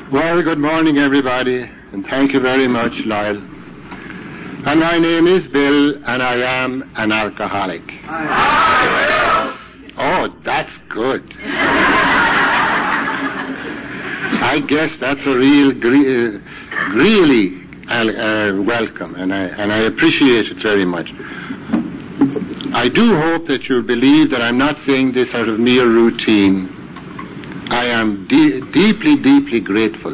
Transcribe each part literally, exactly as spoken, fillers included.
Well, good morning, everybody, and thank you very much, Lyle. And my name is Bill, and I am an alcoholic. Oh, that's good. I guess that's a real, gre- uh, really uh, welcome, and I and I appreciate it very much. I do hope that you'll believe that I'm not saying this out of mere routine. I am de- deeply, deeply grateful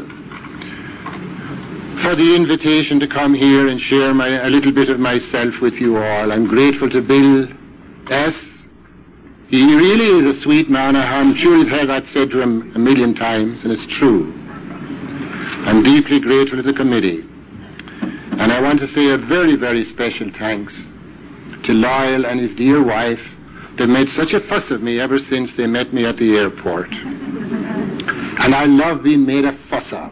for the invitation to come here and share my, a little bit of myself with you all. I'm grateful to Bill S. He really is a sweet man. I'm sure you've heard that said to him a million times, and it's true. I'm deeply grateful to the committee. And I want to say a very, very special thanks to Lyle and his dear wife. They've made such a fuss of me ever since they met me at the airport. And I love being made a fuss of.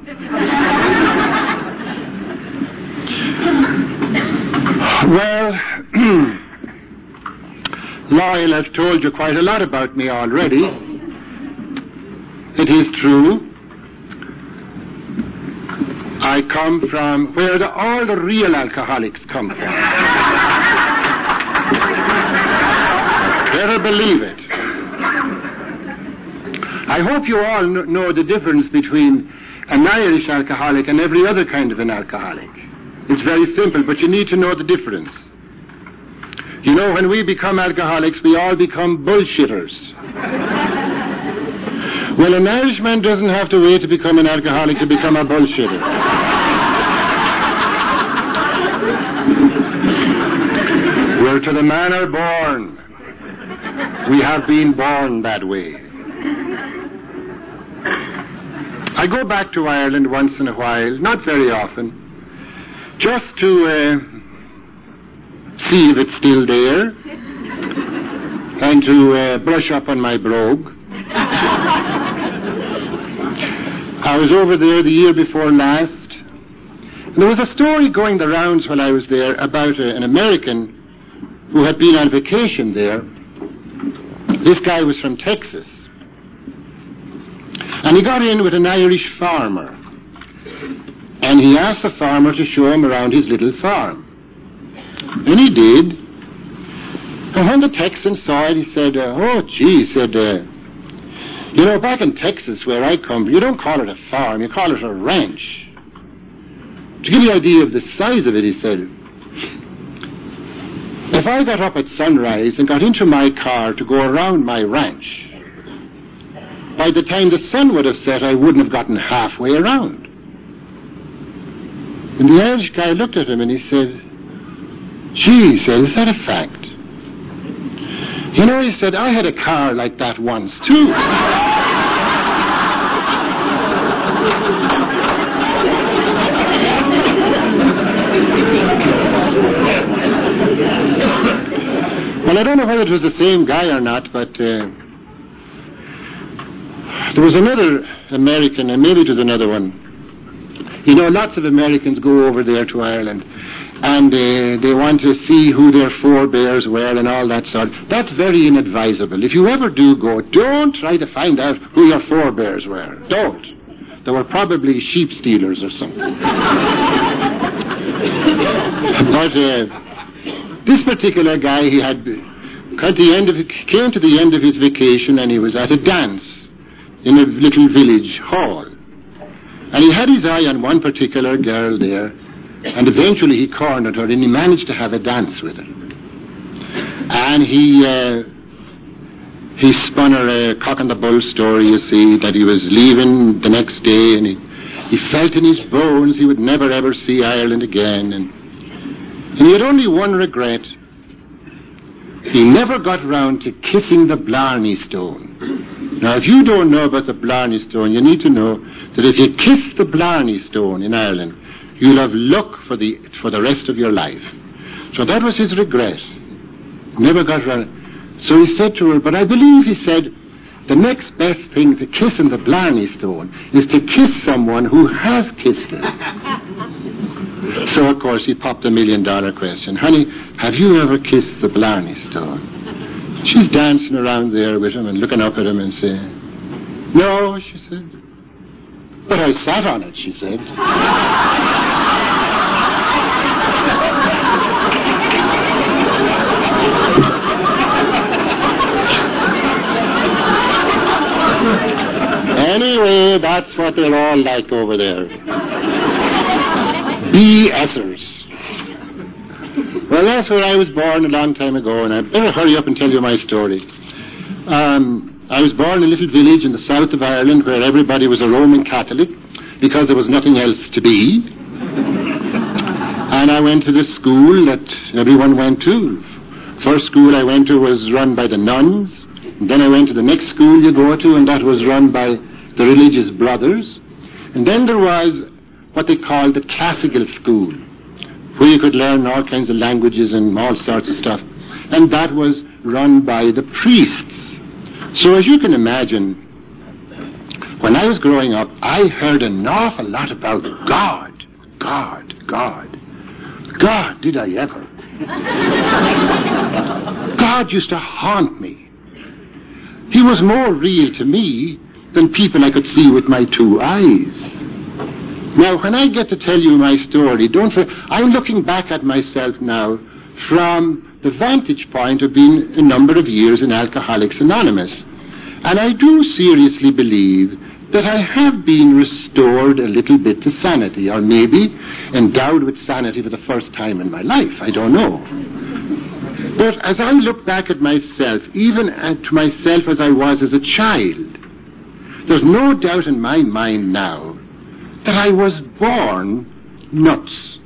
Well, Lyle has told you quite a lot about me already. It is true. I come from where the, all the real alcoholics come from. Better believe it. I hope you all kn- know the difference between an Irish alcoholic and every other kind of an alcoholic. It's very simple, but you need to know the difference. You know, when we become alcoholics, we all become bullshitters. Well, an Irishman doesn't have to wait to become an alcoholic to become a bullshitter. We're to the manner born. We have been born that way. I go back to Ireland once in a while, not very often, just to uh, see if it's still there, and to uh, brush up on my brogue. I was over there the year before last. There was a story going the rounds while I was there about a, an American who had been on vacation there. This guy was from Texas. And he got in with an Irish farmer. And he asked the farmer to show him around his little farm. And he did. And when the Texan saw it, he said, uh, oh, gee, he said, uh, you know, back in Texas where I come, you don't call it a farm, you call it a ranch. To give you an idea of the size of it, he said, if I got up at sunrise and got into my car to go around my ranch, by the time the sun would have set, I wouldn't have gotten halfway around. And the Irish guy looked at him and he said, gee, he said, is that a fact? You know, he said, I had a car like that once, too. Well, I don't know whether it was the same guy or not, but uh, there was another American, and maybe it was another one. You know, lots of Americans go over there to Ireland, and uh, they want to see who their forebears were and all that sort. That's very inadvisable. If you ever do go, don't try to find out who your forebears were. Don't. They were probably sheep stealers or something. But uh, this particular guy, he had at the end of came to the end of his vacation, and he was at a dance in a little village hall. And he had his eye on one particular girl there, and eventually he cornered her, and he managed to have a dance with her. And he uh, he spun her a cock-and-the-bull story, you see, that he was leaving the next day, and he, he felt in his bones he would never ever see Ireland again. And, and he had only one regret. He never got round to kissing the Blarney Stone. Now, if you don't know about the Blarney Stone, you need to know that if you kiss the Blarney Stone in Ireland, you'll have luck for the for the rest of your life. So that was his regret. Never got round. So he said to her, but I believe, he said, the next best thing to kissing the Blarney Stone is to kiss someone who has kissed it. So, of course, he popped the million-dollar question. Honey, have you ever kissed the Blarney Stone? She's dancing around there with him and looking up at him and saying, no, she said. But I sat on it, she said. Anyway, that's what they're all like over there. BSers. Well, that's where I was born a long time ago, and I'd better hurry up and tell you my story. Um, I was born in a little village in the south of Ireland where everybody was a Roman Catholic because there was nothing else to be. And I went to the school that everyone went to. First school I went to was run by the nuns. And then I went to the next school you go to, and that was run by the religious brothers. And then there was what they called the classical school, where you could learn all kinds of languages and all sorts of stuff. And that was run by the priests. So as you can imagine, when I was growing up, I heard an awful lot about God, God, God. God, did I ever? God used to haunt me. He was more real to me than people I could see with my two eyes. Now, when I get to tell you my story, don't for, I'm looking back at myself now from the vantage point of being a number of years in Alcoholics Anonymous. And I do seriously believe that I have been restored a little bit to sanity, or maybe endowed with sanity for the first time in my life. I don't know. But as I look back at myself, even at myself as I was as a child, there's no doubt in my mind now that I was born nuts.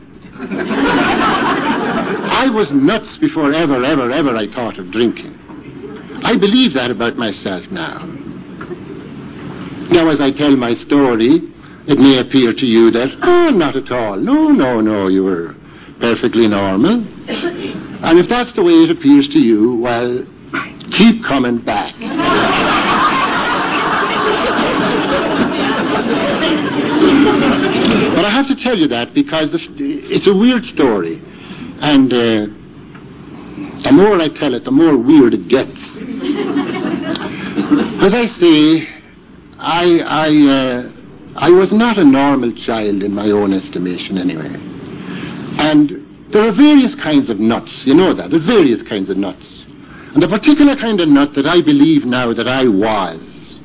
I was nuts before ever, ever, ever I thought of drinking. I believe that about myself now. Now, as I tell my story, it may appear to you that, oh, not at all. No, no, no, you were perfectly normal. And if that's the way it appears to you, well, keep coming back. But I have to tell you that because it's a weird story. And uh, the more I tell it, the more weird it gets. As I say, I I uh, I was not a normal child in my own estimation anyway. And there are various kinds of nuts, you know that, there are various kinds of nuts. And the particular kind of nut that I believe now that I was,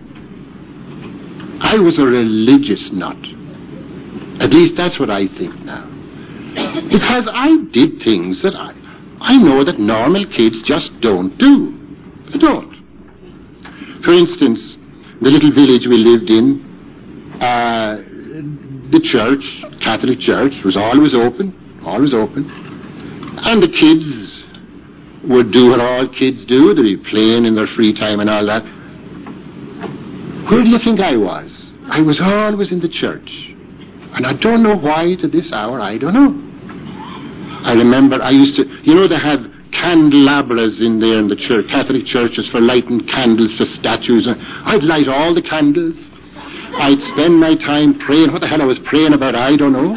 I was a religious nut. At least that's what I think now. Because I did things that I, I know that normal kids just don't do. They don't. For instance, the little village we lived in, uh, the church, Catholic church, was always open, always open. And the kids would do what all kids do. They'd be playing in their free time and all that. Where do you think I was? I was always in the church. And I don't know why to this hour, I don't know. I remember I used to, you know, they have candelabras in there in the church, Catholic churches, for lighting candles to statues. I'd light all the candles. I'd spend my time praying. What the hell I was praying about, I don't know.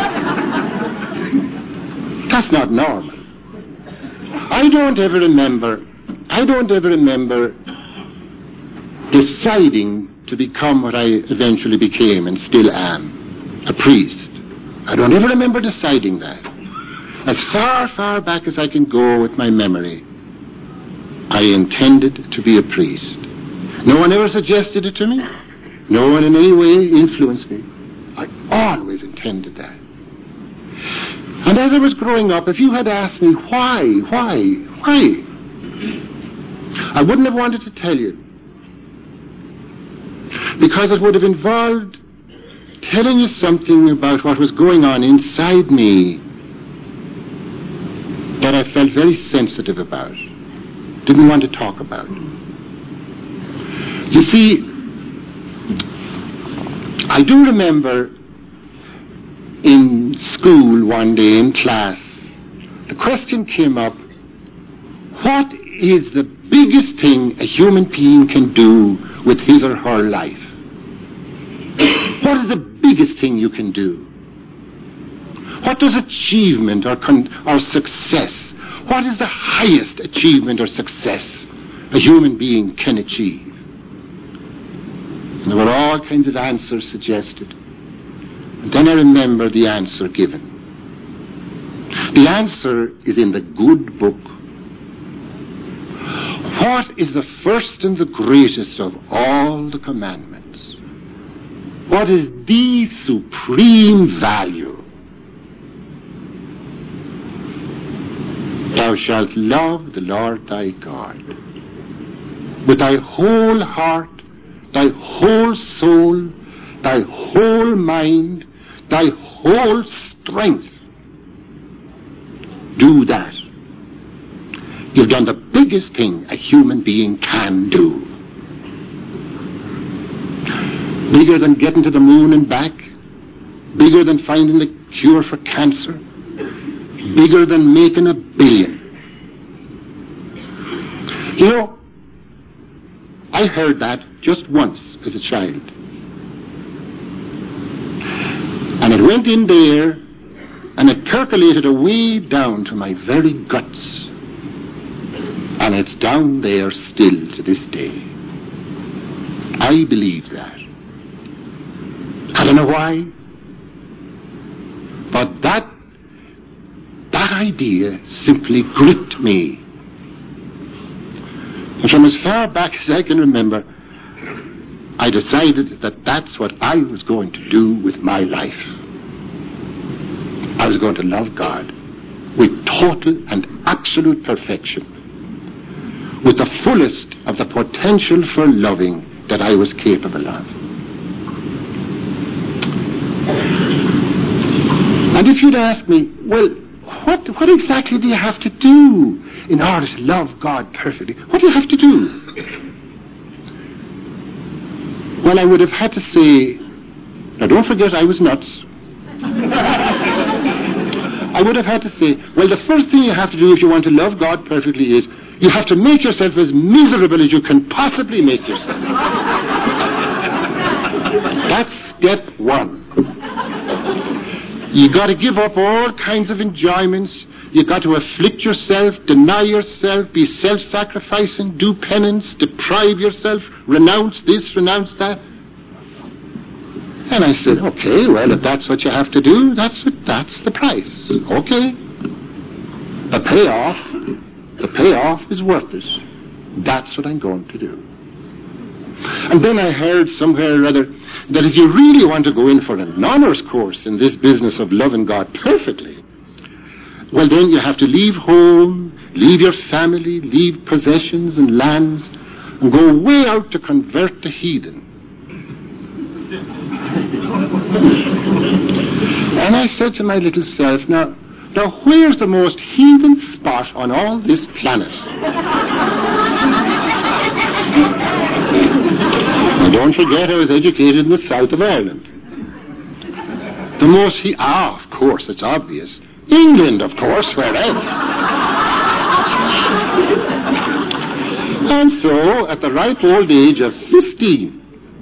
That's not normal. I don't ever remember, I don't ever remember deciding to become what I eventually became and still am, a priest. I don't ever remember deciding that. As far, far back as I can go with my memory, I intended to be a priest. No one ever suggested it to me. No one in any way influenced me. I always intended that. And as I was growing up, if you had asked me why, why, why, I wouldn't have wanted to tell you. Because it would have involved telling you something about what was going on inside me that I felt very sensitive about, didn't want to talk about. You see, I do remember in school one day in class, the question came up, what is the biggest thing a human being can do with his or her life? What is the biggest thing you can do? What does achievement or, con- or success, what is the highest achievement or success a human being can achieve? And there were all kinds of answers suggested. And then I remember the answer given. The answer is in the good book. What is the first and the greatest of all the commandments? What is the supreme value? Thou shalt love the Lord thy God with thy whole heart, thy whole soul, thy whole mind, thy whole strength. Do that. You've done the biggest thing a human being can do. Bigger than getting to the moon and back. Bigger than finding the cure for cancer. Bigger than making a billion. You know, I heard that just once as a child. And it went in there, and it percolated away down to my very guts. And it's down there still to this day. I believe that. I don't know why, but that that idea simply gripped me. And from as far back as I can remember, I decided that that's what I was going to do with my life. I was going to love God with total and absolute perfection, with the fullest of the potential for loving that I was capable of. And if you'd ask me, well, what, what exactly do you have to do in order to love God perfectly? What do you have to do? Well, I would have had to say, now don't forget I was nuts. I would have had to say, well, the first thing you have to do if you want to love God perfectly is you have to make yourself as miserable as you can possibly make yourself. That's step one. You got to give up all kinds of enjoyments. You got to afflict yourself, deny yourself, be self-sacrificing, do penance, deprive yourself, renounce this, renounce that. And I said, okay, well, if that's what you have to do, that's what, that's the price. Okay. The payoff, the payoff is worth it. That's what I'm going to do. And then I heard somewhere or other that if you really want to go in for an honors course in this business of loving God perfectly, well, then you have to leave home, leave your family, leave possessions and lands, and go way out to convert the heathen. And I said to my little self, now, now where's the most heathen spot on all this planet? Now don't forget I was educated in the south of Ireland. The most he... Ah, of course, it's obvious. England, of course, where else? And so, at the ripe old age of fifteen,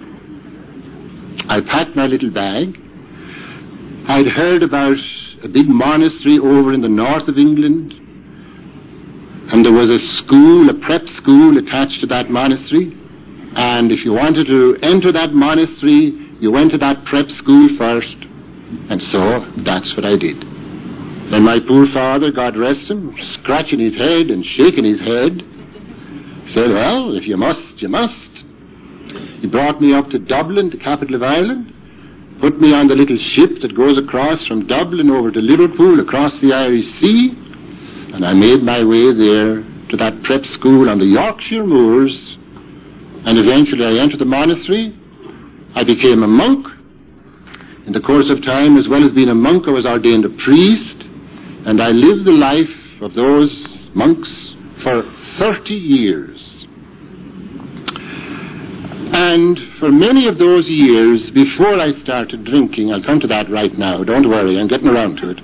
I packed my little bag. I'd heard about a big monastery over in the north of England, and there was a school, a prep school attached to that monastery, and if you wanted to enter that monastery, you went to that prep school first, and so that's what I did. Then my poor father, God rest him, scratching his head and shaking his head, said, well, if you must, you must. He brought me up to Dublin, the capital of Ireland, put me on the little ship that goes across from Dublin over to Liverpool, across the Irish Sea, and I made my way there to that prep school on the Yorkshire moors, and eventually I entered the monastery. I became a monk. In the course of time, as well as being a monk, I was ordained a priest, and I lived the life of those monks for thirty years. And for many of those years, before I started drinking, I'll come to that right now, don't worry, I'm getting around to it.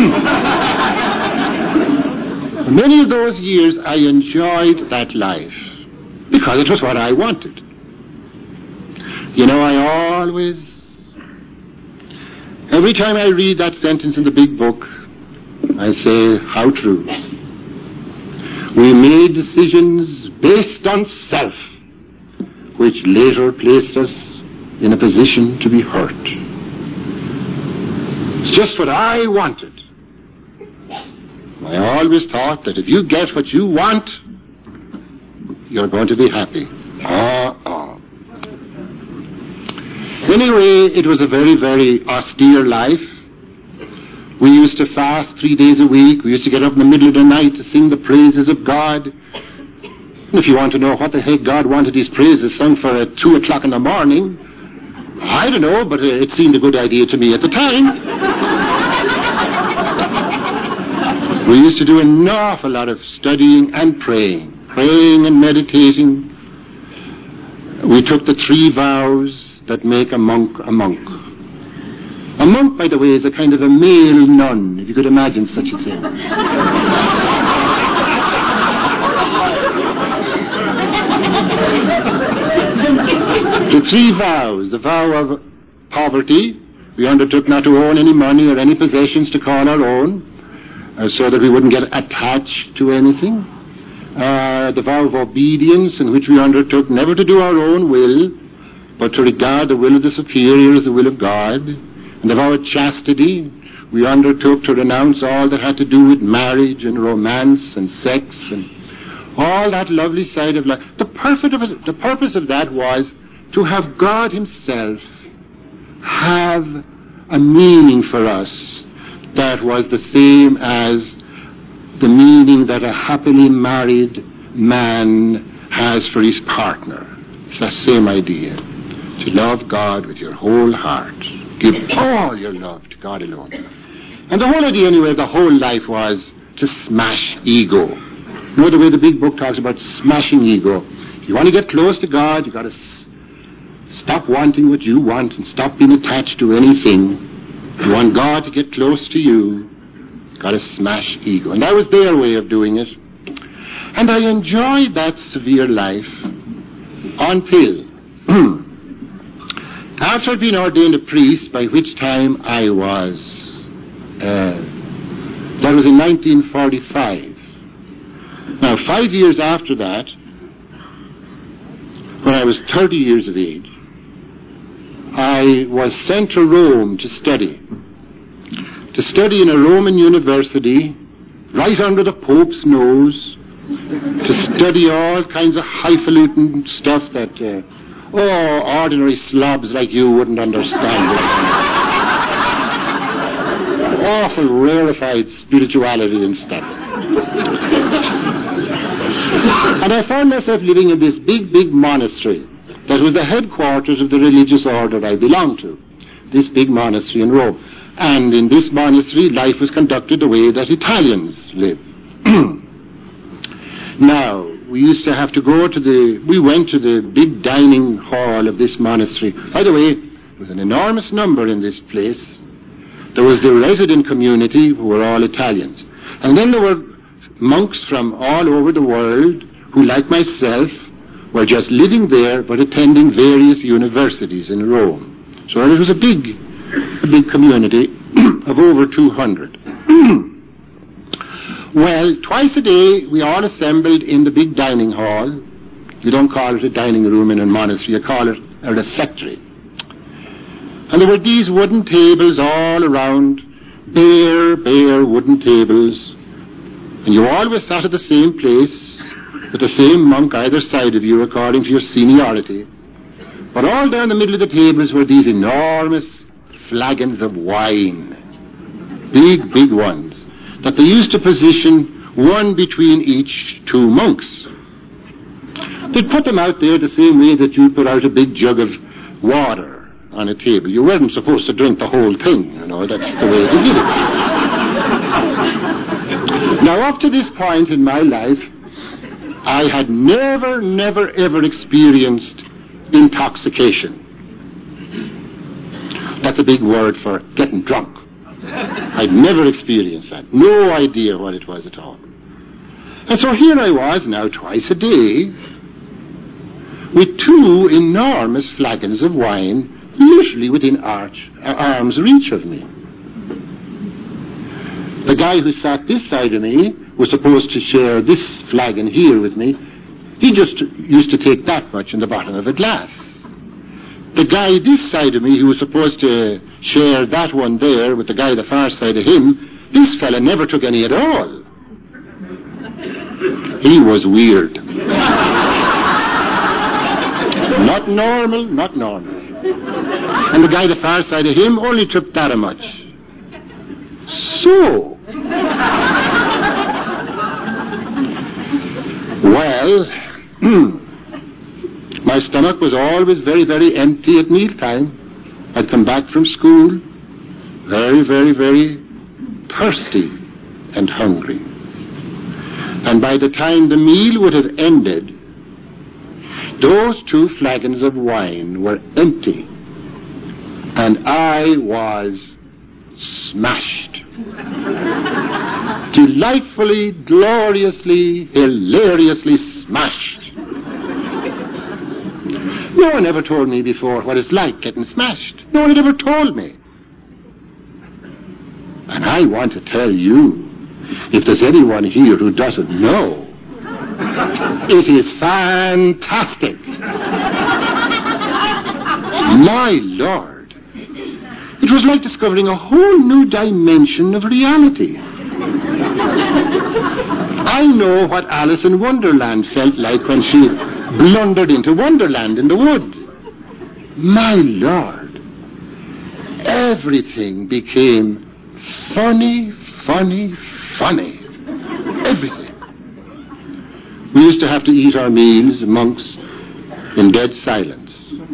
For many of those years, I enjoyed that life, because it was what I wanted. You know, I always, every time I read that sentence in the big book, I say, how true. We made decisions based on self, which later placed us in a position to be hurt. It's just what I wanted. I always thought that if you get what you want, you're going to be happy. Uh-uh. Anyway, it was a very, very austere life. We used to fast three days a week. We used to get up in the middle of the night to sing the praises of God. And if you want to know what the heck God wanted these praises sung for at two o'clock in the morning, I don't know, but it seemed a good idea to me at the time. We used to do an awful lot of studying and praying, praying and meditating. We took the three vows that make a monk a monk. A monk, by the way, is a kind of a male nun, if you could imagine such a thing. The three vows, the vow of poverty, we undertook not to own any money or any possessions to call our own, uh, so that we wouldn't get attached to anything. Uh, the vow of obedience, in which we undertook never to do our own will, but to regard the will of the superior as the will of God. And the vow of chastity, we undertook to renounce all that had to do with marriage and romance and sex and all that lovely side of life. The purpose of it, the purpose of that was to have God himself have a meaning for us that was the same as the meaning that a happily married man has for his partner. It's the same idea. To love God with your whole heart. Give all your love to God alone. And the whole idea, anyway, of the whole life was to smash ego. You know the way the big book talks about smashing ego. If you want to get close to God, you've got to s- stop wanting what you want and stop being attached to anything. If you want God to get close to you, you've got to smash ego. And that was their way of doing it. And I enjoyed that severe life until after I'd been ordained a priest, by which time I was, uh, that was in nineteen forty-five. Now, five years after that, when I was thirty years of age, I was sent to Rome to study. To study in a Roman university, right under the Pope's nose, to study all kinds of highfalutin stuff that... Uh, Oh, ordinary slobs like you wouldn't understand it. Awful rarefied spirituality and stuff. And I found myself living in this big, big monastery that was the headquarters of the religious order I belonged to. This big monastery in Rome. And in this monastery, life was conducted the way that Italians live. Now, we used to have to go to the, we went to the big dining hall of this monastery. By the way, there was an enormous number in this place. There was the resident community who were all Italians. And then there were monks from all over the world who, like myself, were just living there but attending various universities in Rome. So it was a big, a big community of over two hundred. Well, twice a day we all assembled in the big dining hall. You don't call it a dining room in a monastery, you call it a refectory. And there were these wooden tables all around, bare, bare wooden tables. And you always sat at the same place, with the same monk either side of you according to your seniority. But all down the middle of the tables were these enormous flagons of wine. Big, big ones. That they used to position one between each two monks. They'd put them out there the same way that you put out a big jug of water on a table. You weren't supposed to drink the whole thing, you know, that's the way they did it. Now, up to this point in my life, I had never, never, ever experienced intoxication. That's a big word for getting drunk. I'd never experienced that. No idea what it was at all. And so here I was now twice a day with two enormous flagons of wine literally within arch, uh, arm's reach of me. The guy who sat this side of me was supposed to share this flagon here with me. He just used to take that much in the bottom of a glass. the guy this side of me who was supposed to share that one there with the guy the far side of him, this fella never took any at all. He was weird. Not normal, not normal. And the guy the far side of him only took that much. So, well, my stomach was always very, very empty at mealtime. I'd come back from school very, very, very thirsty and hungry. And by the time the meal would have ended, those two flagons of wine were empty. And I was smashed. Delightfully, gloriously, hilariously smashed. No one ever told me before what it's like getting smashed. No one had ever told me. And I want to tell you, if there's anyone here who doesn't know, it is fantastic. My Lord. It was like discovering a whole new dimension of reality. I know what Alice in Wonderland felt like when she blundered into Wonderland in the wood. My Lord. Everything became funny, funny, funny. Everything. We used to have to eat our meals, monks, in dead silence.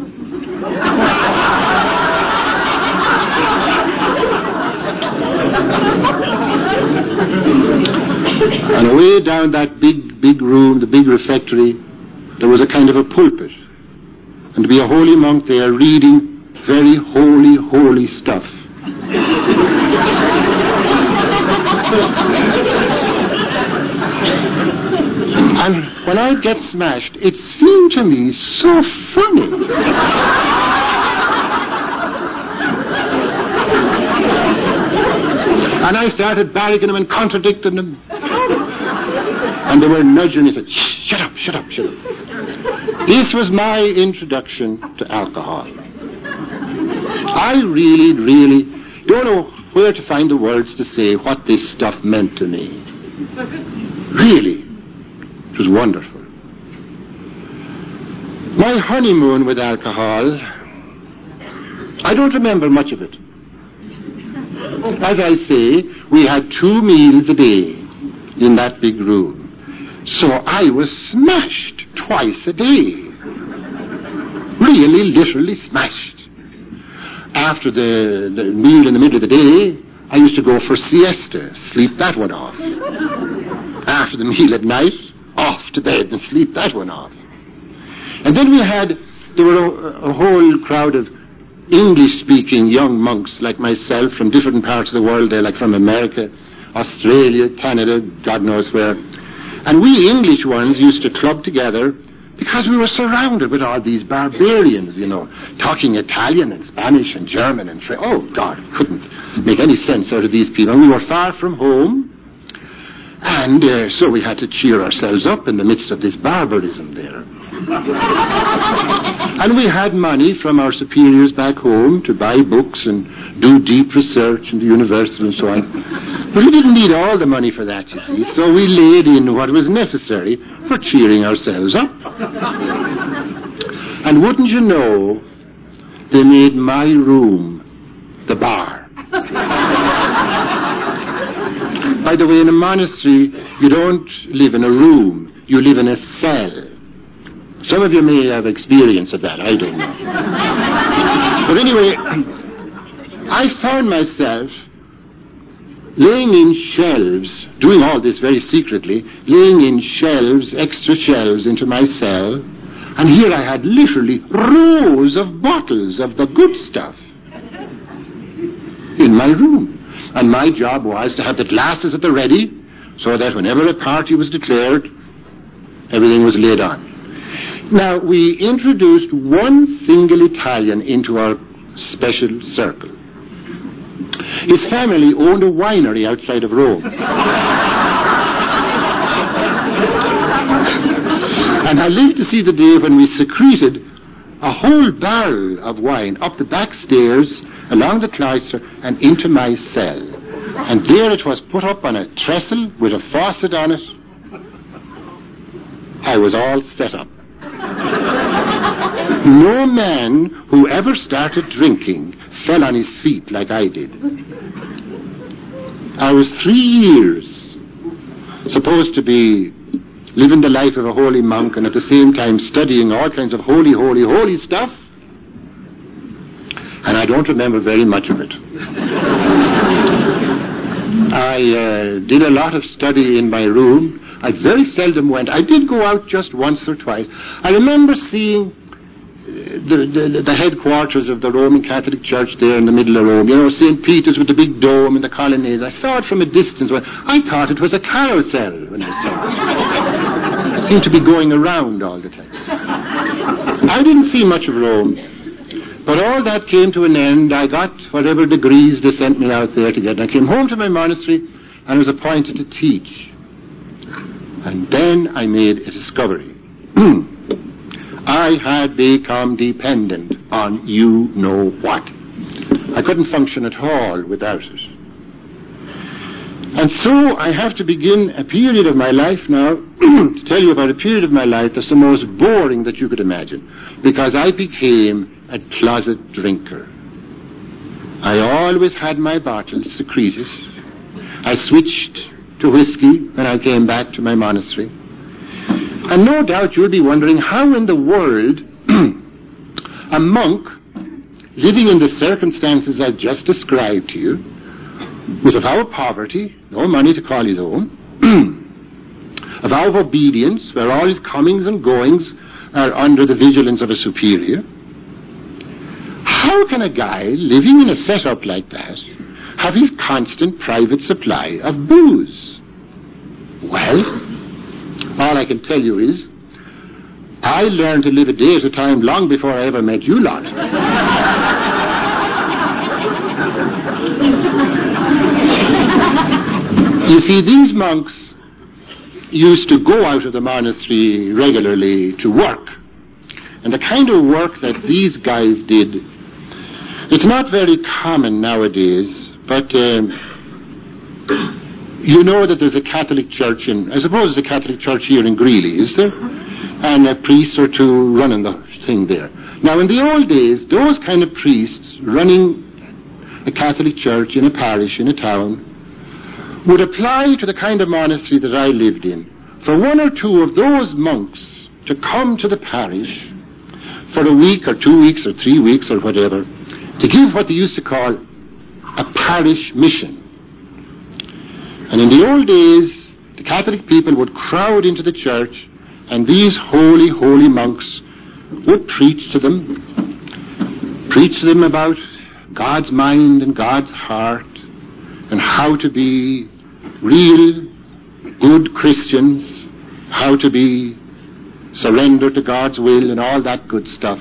And away down that big, big room, the big refectory, there was a kind of a pulpit. And to be a holy monk there reading very holy, holy stuff. And when I'd get smashed, it seemed to me so funny. And I started barracking them and contradicting them. And they were nudging me and said, shut up, shut up, shut up. This was my introduction to alcohol. I really, really don't know where to find the words to say what this stuff meant to me. Really. It was wonderful. My honeymoon with alcohol, I don't remember much of it. As I say, we had two meals a day in that big room. So I was smashed twice a day. Really, literally smashed. After the, the meal in the middle of the day, I used to go for siesta, sleep that one off. After the meal at night, off to bed and sleep that one off. And then we had, there were a, a whole crowd of English-speaking young monks like myself from different parts of the world, there, like from America, Australia, Canada, God knows where. And we English ones used to club together because we were surrounded with all these barbarians, you know, talking Italian and Spanish and German and French. Oh, God, couldn't make any sense out of these people. We were far from home. And uh, so we had to cheer ourselves up in the midst of this barbarism there. And we had money from our superiors back home to buy books and do deep research in the university and so on. But we didn't need all the money for that, you see, so we laid in what was necessary for cheering ourselves up. And wouldn't you know, they made my room the bar. By the way, in a monastery, you don't live in a room, you live in a cell. Some of you may have experience of that, I don't know. But anyway, I found myself laying in shelves, doing all this very secretly, laying in shelves, extra shelves into my cell, and here I had literally rows of bottles of the good stuff in my room. And my job was to have the glasses at the ready, so that whenever a party was declared, everything was laid on. Now, we introduced one single Italian into our special circle. His family owned a winery outside of Rome. And I lived to see the day when we secreted a whole barrel of wine up the back stairs, along the cloister, and into my cell. And there it was put up on a trestle with a faucet on it. I was all set up. No man who ever started drinking fell on his feet like I did. I was three years supposed to be living the life of a holy monk and at the same time studying all kinds of holy, holy, holy stuff. And I don't remember very much of it. I uh, did a lot of study in my room. I very seldom went. I did go out just once or twice. I remember seeing the, the, the headquarters of the Roman Catholic Church there in the middle of Rome. You know, Saint Peter's with the big dome and the colonnade. I saw it from a distance. I thought it was a carousel when I saw it. It seemed to be going around all the time. I didn't see much of Rome. But all that came to an end. I got whatever degrees they sent me out there to get. And I came home to my monastery and was appointed to teach. And then I made a discovery. I had become dependent on you know what. I couldn't function at all without it. And so I have to begin a period of my life now to tell you about a period of my life that's the most boring that you could imagine, because I became a closet drinker. I always had my bottles secreted. I switched to whiskey when I came back to my monastery. And no doubt you'll be wondering how in the world a monk living in the circumstances I've just described to you, with a vow of poverty, no money to call his own, a vow of obedience where all his comings and goings are under the vigilance of a superior. How can a guy living in a setup like that have his constant private supply of booze? Well, all I can tell you is, I learned to live a day at a time long before I ever met you lot. You see, these monks used to go out of the monastery regularly to work. And the kind of work that these guys did, it's not very common nowadays, but um, you know that there's a Catholic church in, I suppose there's a Catholic church here in Greeley, is there? And a priest or two running the thing there. Now, in the old days, those kind of priests running a Catholic church in a parish, in a town, would apply to the kind of monastery that I lived in for one or two of those monks to come to the parish for a week or two weeks or three weeks or whatever, to give what they used to call a parish mission. And in the old days, the Catholic people would crowd into the church, and these holy, holy monks would preach to them, preach to them about God's mind and God's heart, and how to be real, good Christians, how to be surrendered to God's will and all that good stuff.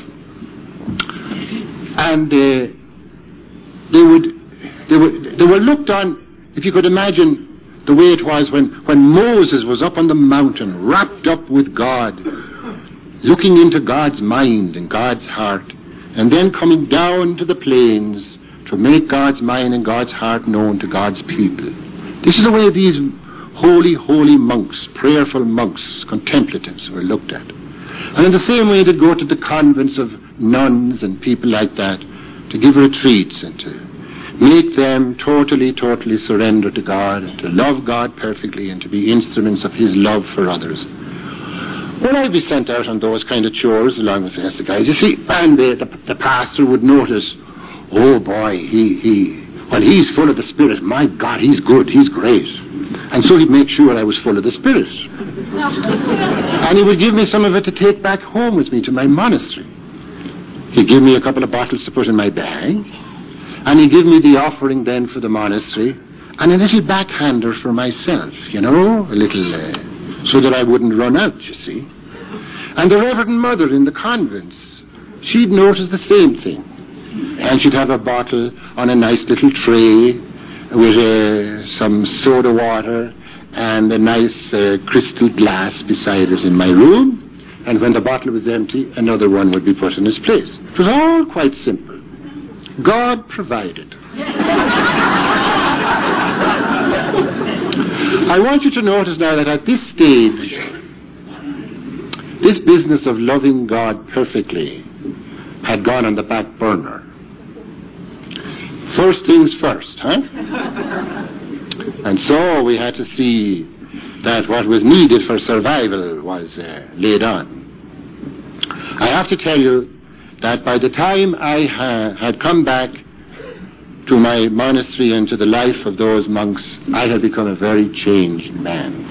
And uh, they would, they would, they were looked on, if you could imagine the way it was when, when Moses was up on the mountain, wrapped up with God, looking into God's mind and God's heart, and then coming down to the plains to make God's mind and God's heart known to God's people. This is the way these holy, holy monks, prayerful monks, contemplatives were looked at. And in the same way they'd go to the convents of nuns and people like that to give retreats and to make them totally, totally surrender to God, and to love God perfectly and to be instruments of His love for others. Well, I'd be sent out on those kind of chores along with the rest of the guys, you see, and the, the, the pastor would notice, oh boy, he, he, well, he's full of the Spirit. My God, he's good, he's great. And so he'd make sure I was full of the Spirit. And he would give me some of it to take back home with me to my monastery. He'd give me a couple of bottles to put in my bag, and he'd give me the offering then for the monastery, and a little backhander for myself, you know, a little, uh, so that I wouldn't run out, you see. And the Reverend Mother in the convents, she'd notice the same thing. And she'd have a bottle on a nice little tray with uh, some soda water and a nice uh, crystal glass beside it in my room. and when the bottle was empty, another one would be put in its place. It was all quite simple. God provided. I want you to notice now that at this stage, this business of loving God perfectly had gone on the back burner. First things first, huh? And so we had to see that what was needed for survival was uh, laid on. I have to tell you that by the time I ha- had come back to my monastery and to the life of those monks, I had become a very changed man.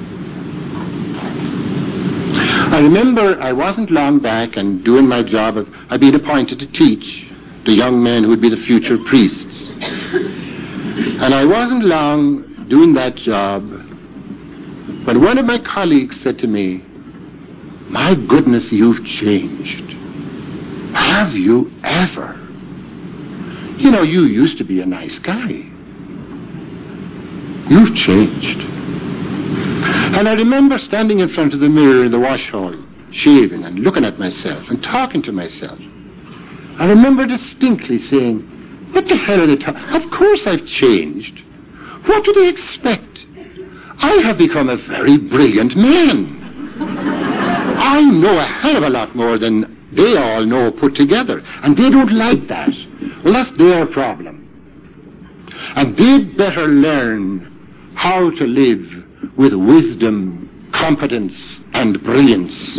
I remember I wasn't long back and doing my job of, I'd been appointed to teach the young men who would be the future priests. And I wasn't long doing that job when one of my colleagues said to me, "My goodness, you've changed. Have you ever? You know, you used to be a nice guy. You've changed." And I remember standing in front of the mirror in the wash hall, shaving and looking at myself and talking to myself. I remember distinctly saying, "What the hell are they talking? Of course I've changed. What do they expect? I have become a very brilliant man. I know a hell of a lot more than they all know put together, and they don't like that. Well, that's their problem. And they'd better learn how to live with wisdom, competence, and brilliance."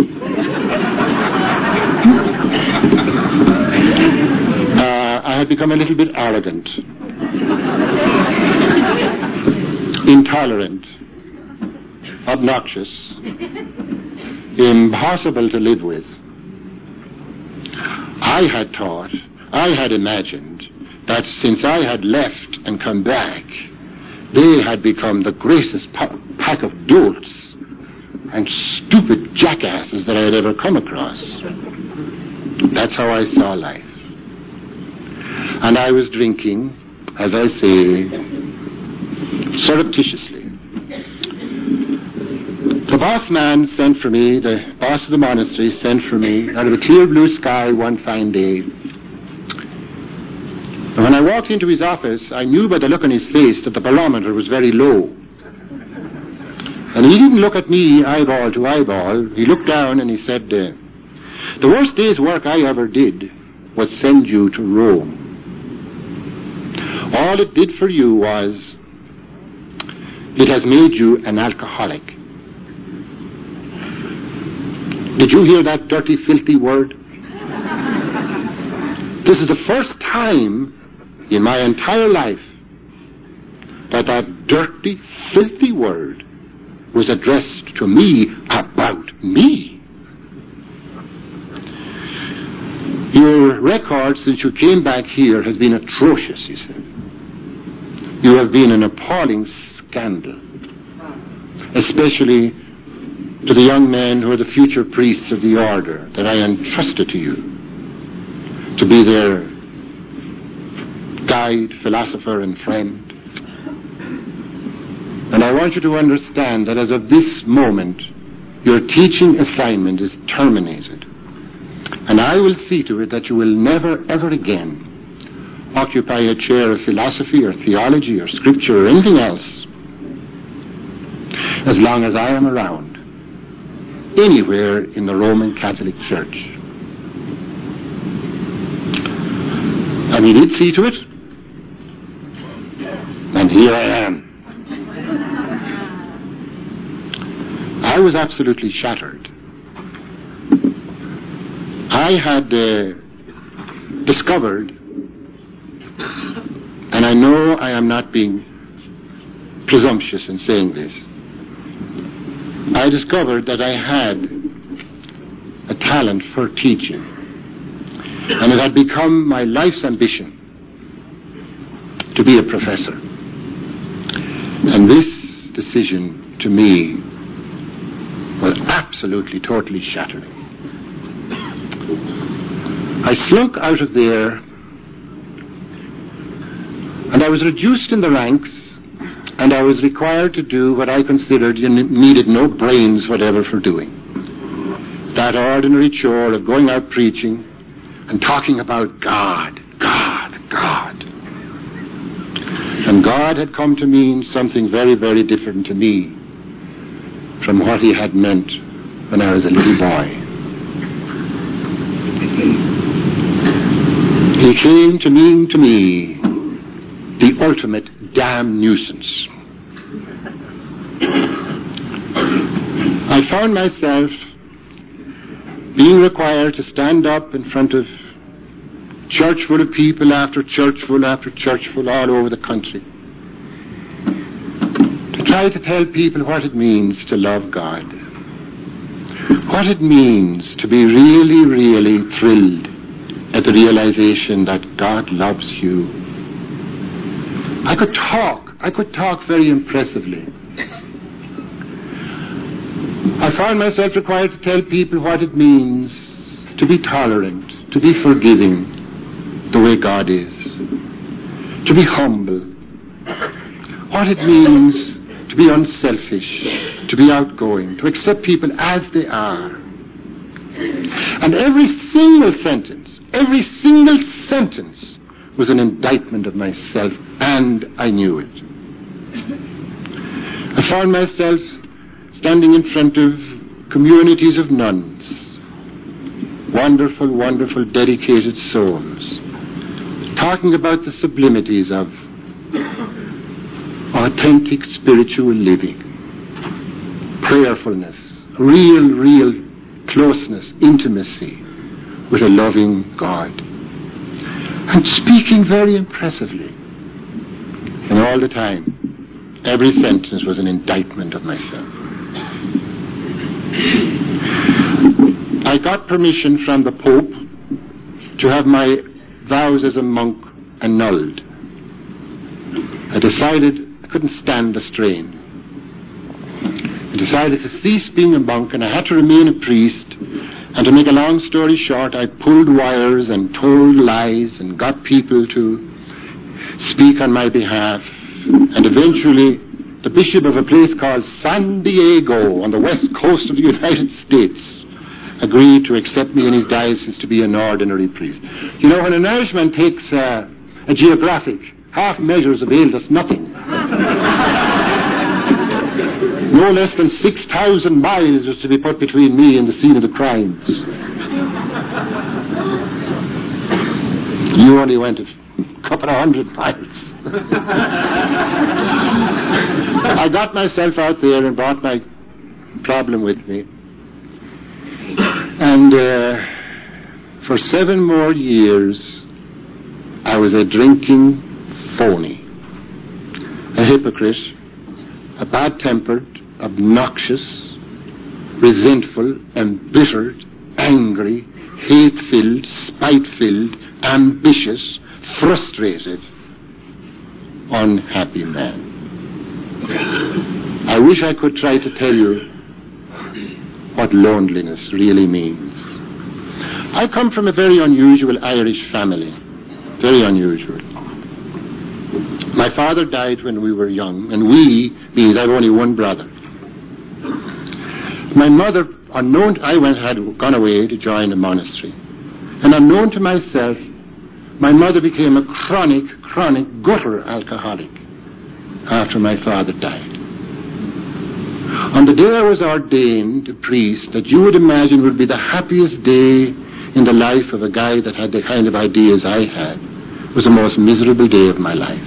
uh, I had become a little bit arrogant, intolerant, obnoxious, impossible to live with. I had thought, I had imagined that since I had left and come back, they had become the greatest pa- pack of dolts and stupid jackasses that I had ever come across. That's how I saw life. And I was drinking, as I say, surreptitiously. The boss man sent for me, the boss of the monastery sent for me out of a clear blue sky one fine day. And when I walked into his office, I knew by the look on his face that the barometer was very low. And he didn't look at me eyeball to eyeball. He looked down and he said, uh, "The worst day's work I ever did was send you to Rome. All it did for you was, it has made you an alcoholic." Did you hear that dirty, filthy word? This is the first time in my entire life that that dirty, filthy word was addressed to me about me. Your record since you came back here has been atrocious, he said. You have been an appalling scandal, especially to the young men who are the future priests of the order that I entrusted to you, to be their guide, philosopher, and friend. And I want you to understand that as of this moment, your teaching assignment is terminated. And I will see to it that you will never, ever again occupy a chair of philosophy or theology or scripture or anything else as long as I am around, anywhere in the Roman Catholic Church. And he did see to it, and here I am. I was absolutely shattered. I had uh, discovered, and I know I am not being presumptuous in saying this, I discovered that I had a talent for teaching, and it had become my life's ambition to be a professor. And this decision, to me, was absolutely, totally shattering. I slunk out of there, and I was reduced in the ranks, and I was required to do what I considered you needed no brains whatever for doing. that ordinary chore of going out preaching and talking about God, God, God. And God had come to mean something very, very different to me from what he had meant when I was a little boy. He came to mean to me the ultimate damn nuisance. I found myself being required to stand up in front of church full of people after church full after church full all over the country, to try to tell people what it means to love God, what it means to be really, really thrilled at the realization that God loves you. I could talk, I could talk very impressively. I found myself required to tell people what it means to be tolerant, to be forgiving, the way God is, to be humble, what it means to be unselfish, to be outgoing, to accept people as they are. And every single sentence, every single sentence was an indictment of myself, and I knew it. I found myself standing in front of communities of nuns, wonderful, wonderful, dedicated souls, talking about the sublimities of authentic spiritual living, prayerfulness, real, real closeness, intimacy with a loving God, and speaking very impressively. And all the time, every sentence was an indictment of myself. I got permission from the Pope to have my vows as a monk annulled. I decided I couldn't stand the strain. I decided to cease being a monk, and I had to remain a priest. And to make a long story short, I pulled wires and told lies and got people to speak on my behalf. And eventually, the bishop of a place called San Diego on the west coast of the United States agreed to accept me in his diocese to be an ordinary priest. You know, when an Irishman takes uh, a geographic, half measures availed us nothing. No less than six thousand miles was to be put between me and the scene of the crimes. You only went a couple of hundred miles. I got myself out there and brought my problem with me. And uh, for seven more years, I was a drinking phony, a hypocrite, a bad-tempered, obnoxious, resentful, embittered, angry, hate-filled, spite-filled, ambitious, frustrated, unhappy man. I wish I could try to tell you what loneliness really means. I come from a very unusual Irish family. Very unusual. My father died when we were young, and we means I've only one brother. My mother, unknown to, I went had gone away to join a monastery, and unknown to myself, my mother became a chronic, chronic gutter alcoholic after my father died. On the day I was ordained a priest, that you would imagine would be the happiest day in the life of a guy that had the kind of ideas I had, was the most miserable day of my life.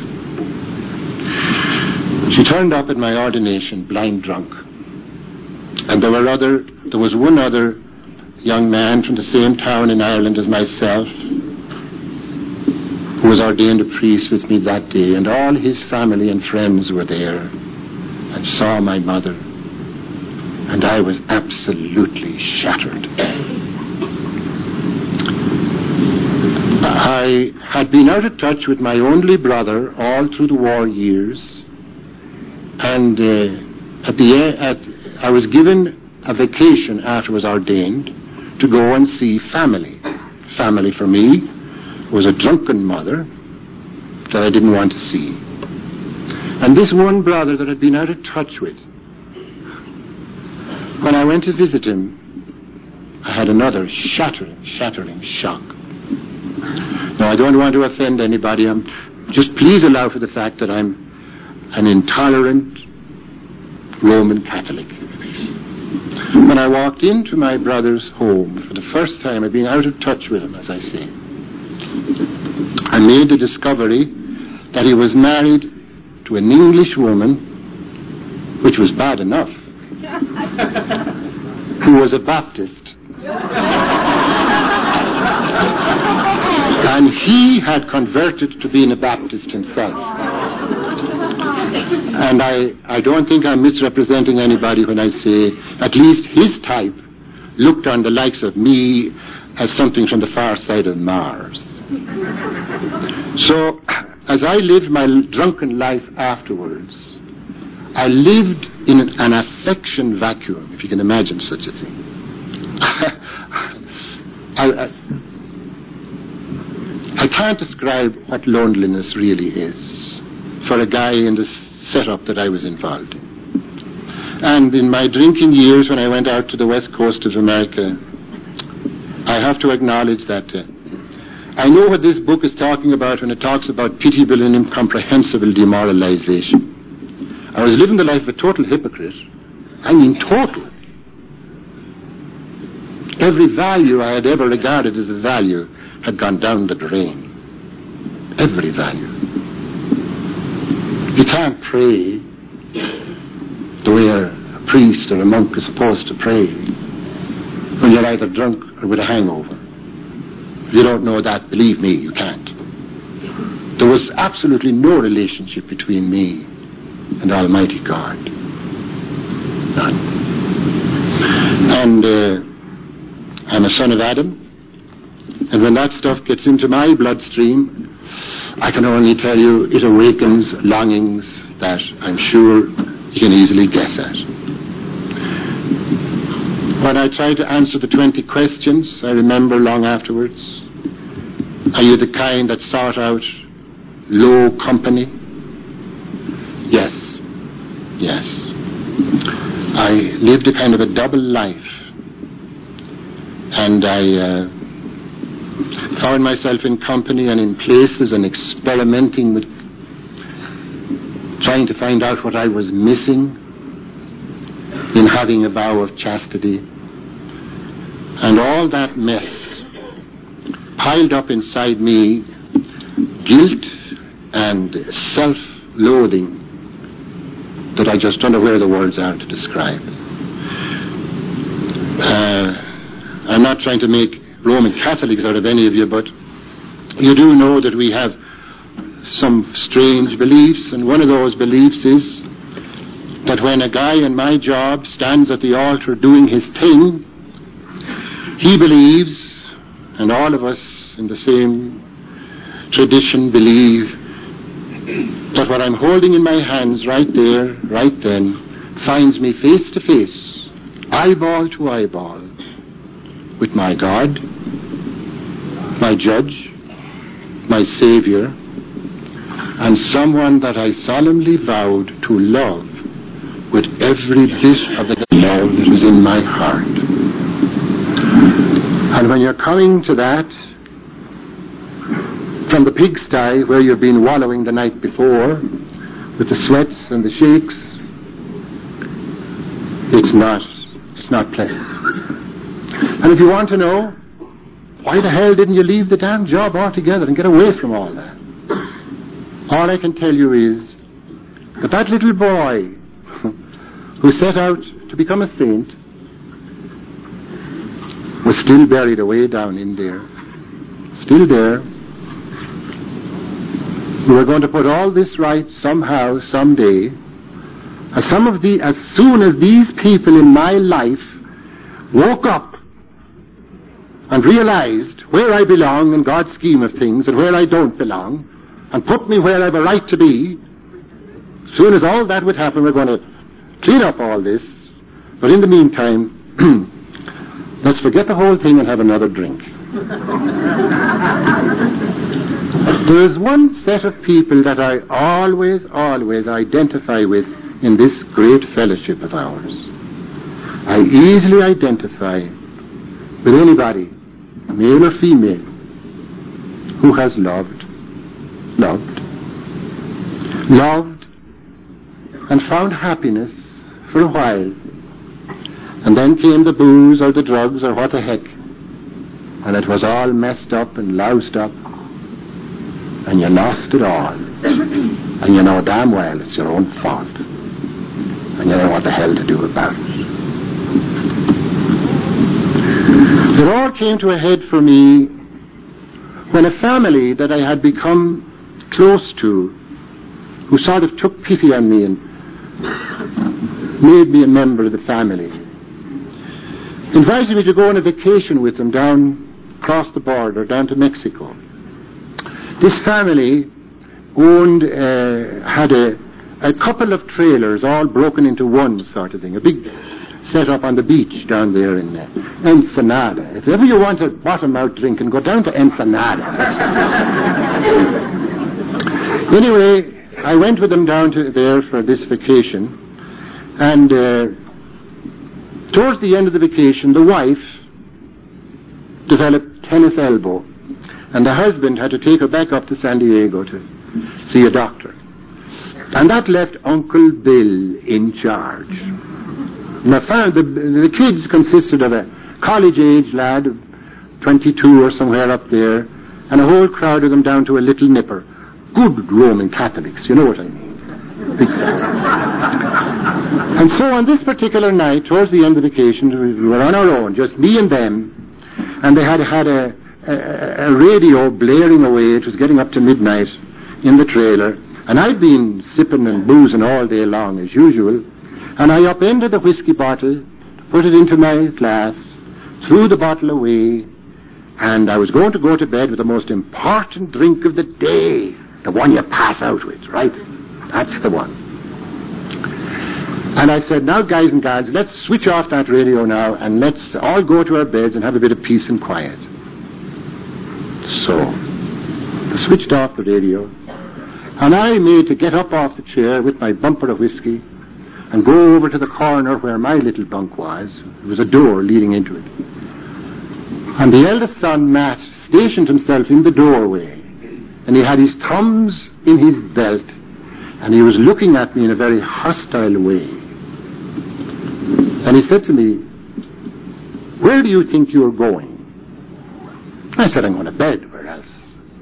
She turned up at my ordination blind drunk. And there were other, there was one other young man from the same town in Ireland as myself who was ordained a priest with me that day, and all his family and friends were there and saw my mother, and I was absolutely shattered. I had been out of touch with my only brother all through the war years, and uh, at the end, at, I was given a vacation after I was ordained to go and see family. Family for me was a drunken mother that I didn't want to see. And this one brother that I'd been out of touch with, when I went to visit him, I had another shattering, shattering shock. Now, I don't want to offend anybody. I'm, just please allow for the fact that I'm an intolerant Roman Catholic. When I walked into my brother's home for the first time, I'd been out of touch with him, as I say. I made the discovery that he was married to an English woman, which was bad enough, who was a Baptist. And he had converted to being a Baptist himself. And I, I don't think I'm misrepresenting anybody when I say at least his type looked on the likes of me as something from the far side of Mars. So, as I lived my drunken life afterwards, I lived in an, an affection vacuum, if you can imagine such a thing. I, I, I can't describe what loneliness really is for a guy in the setup that I was involved in. And in my drinking years, when I went out to the west coast of America, I have to acknowledge that uh, I know what this book is talking about when it talks about pitiable and incomprehensible demoralization. I was living the life of a total hypocrite. I mean total. Every value I had ever regarded as a value had gone down the drain. Every value. You can't pray the way a, a priest or a monk is supposed to pray when you're either drunk or with a hangover. If you don't know that, believe me, you can't. There was absolutely no relationship between me and Almighty God. None. And uh, I'm a son of Adam. And when that stuff gets into my bloodstream, I can only tell you it awakens longings that I'm sure you can easily guess at. When I tried to answer the twenty questions, I remember long afterwards, are you the kind that sought out low company? Yes. Yes. I lived a kind of a double life. And I uh, found myself in company and in places and experimenting with trying to find out what I was missing in having a vow of chastity. And all that mess piled up inside me guilt and self-loathing that I just don't know where the words are to describe. Uh, I'm not trying to make Roman Catholics out of any of you, but you do know that we have some strange beliefs, and one of those beliefs is that when a guy in my job stands at the altar doing his thing, he believes, and all of us in the same tradition believe, that what I'm holding in my hands right there, right then, finds me face to face, eyeball to eyeball, with my God, my judge, my Savior, and someone that I solemnly vowed to love with every bit of the love that was in my heart. And when you're coming to that from the pigsty where you've been wallowing the night before with the sweats and the shakes, it's not, it's not pleasant. And if you want to know, why the hell didn't you leave the damn job altogether and get away from all that? All I can tell you is that that little boy who set out to become a saint was still buried away down in there. Still there. We were going to put all this right somehow, someday. As some of the, as soon as these people in my life woke up and realized where I belong in God's scheme of things and where I don't belong, and put me where I have a right to be, as soon as all that would happen, we're going to clean up all this. But in the meantime, let's forget the whole thing and have another drink. There's one set of people that I always, always identify with in this great fellowship of ours. I easily identify with anybody, male or female, who has loved, loved, loved, and found happiness for a while, and then came the booze or the drugs or what the heck, and it was all messed up and loused up, and you lost it all, and you know damn well it's your own fault, and you don't know what the hell to do about it. It all came to a head for me when a family that I had become close to, who sort of took pity on me and made me a member of the family, invited me to go on a vacation with them down across the border, down to Mexico. This family owned, uh, had a, a couple of trailers all broken into one sort of thing, a big setup on the beach down there in uh, Ensenada. If ever you want a bottom-out drink, and go down to Ensenada. Anyway, I went with them down to there for this vacation, and uh, towards the end of the vacation, the wife developed tennis elbow, and the husband had to take her back up to San Diego to see a doctor. And that left Uncle Bill in charge. And I found the, the kids consisted of a college-age lad, twenty-two or somewhere up there, and a whole crowd of them down to a little nipper. Good Roman Catholics, you know what I mean. And so on this particular night, towards the end of the vacation, we were on our own, just me and them, and they had had a, a, a radio blaring away. It was getting up to midnight in the trailer, and I'd been sipping and boozing all day long as usual, and I upended the whiskey bottle, put it into my glass, threw the bottle away, and I was going to go to bed with the most important drink of the day, the one you pass out with, right? That's the one. And I said, now guys and gals, let's switch off that radio now, and let's all go to our beds and have a bit of peace and quiet. So, I switched off the radio, and I made to get up off the chair with my bumper of whiskey and go over to the corner where my little bunk was. There was a door leading into it. And the eldest son, Matt, stationed himself in the doorway, and he had his thumbs in his belt, and he was looking at me in a very hostile way. And he said to me, where do you think you're going? I said, I'm going to bed. Where else?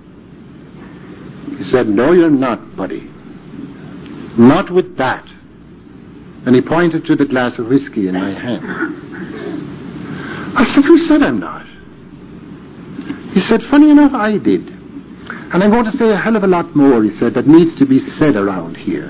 He said, no, you're not, buddy. Not with that. And he pointed to the glass of whiskey in my hand. I said, who said I'm not? He said, funny enough, I did. And I'm going to say a hell of a lot more, he said, that needs to be said around here.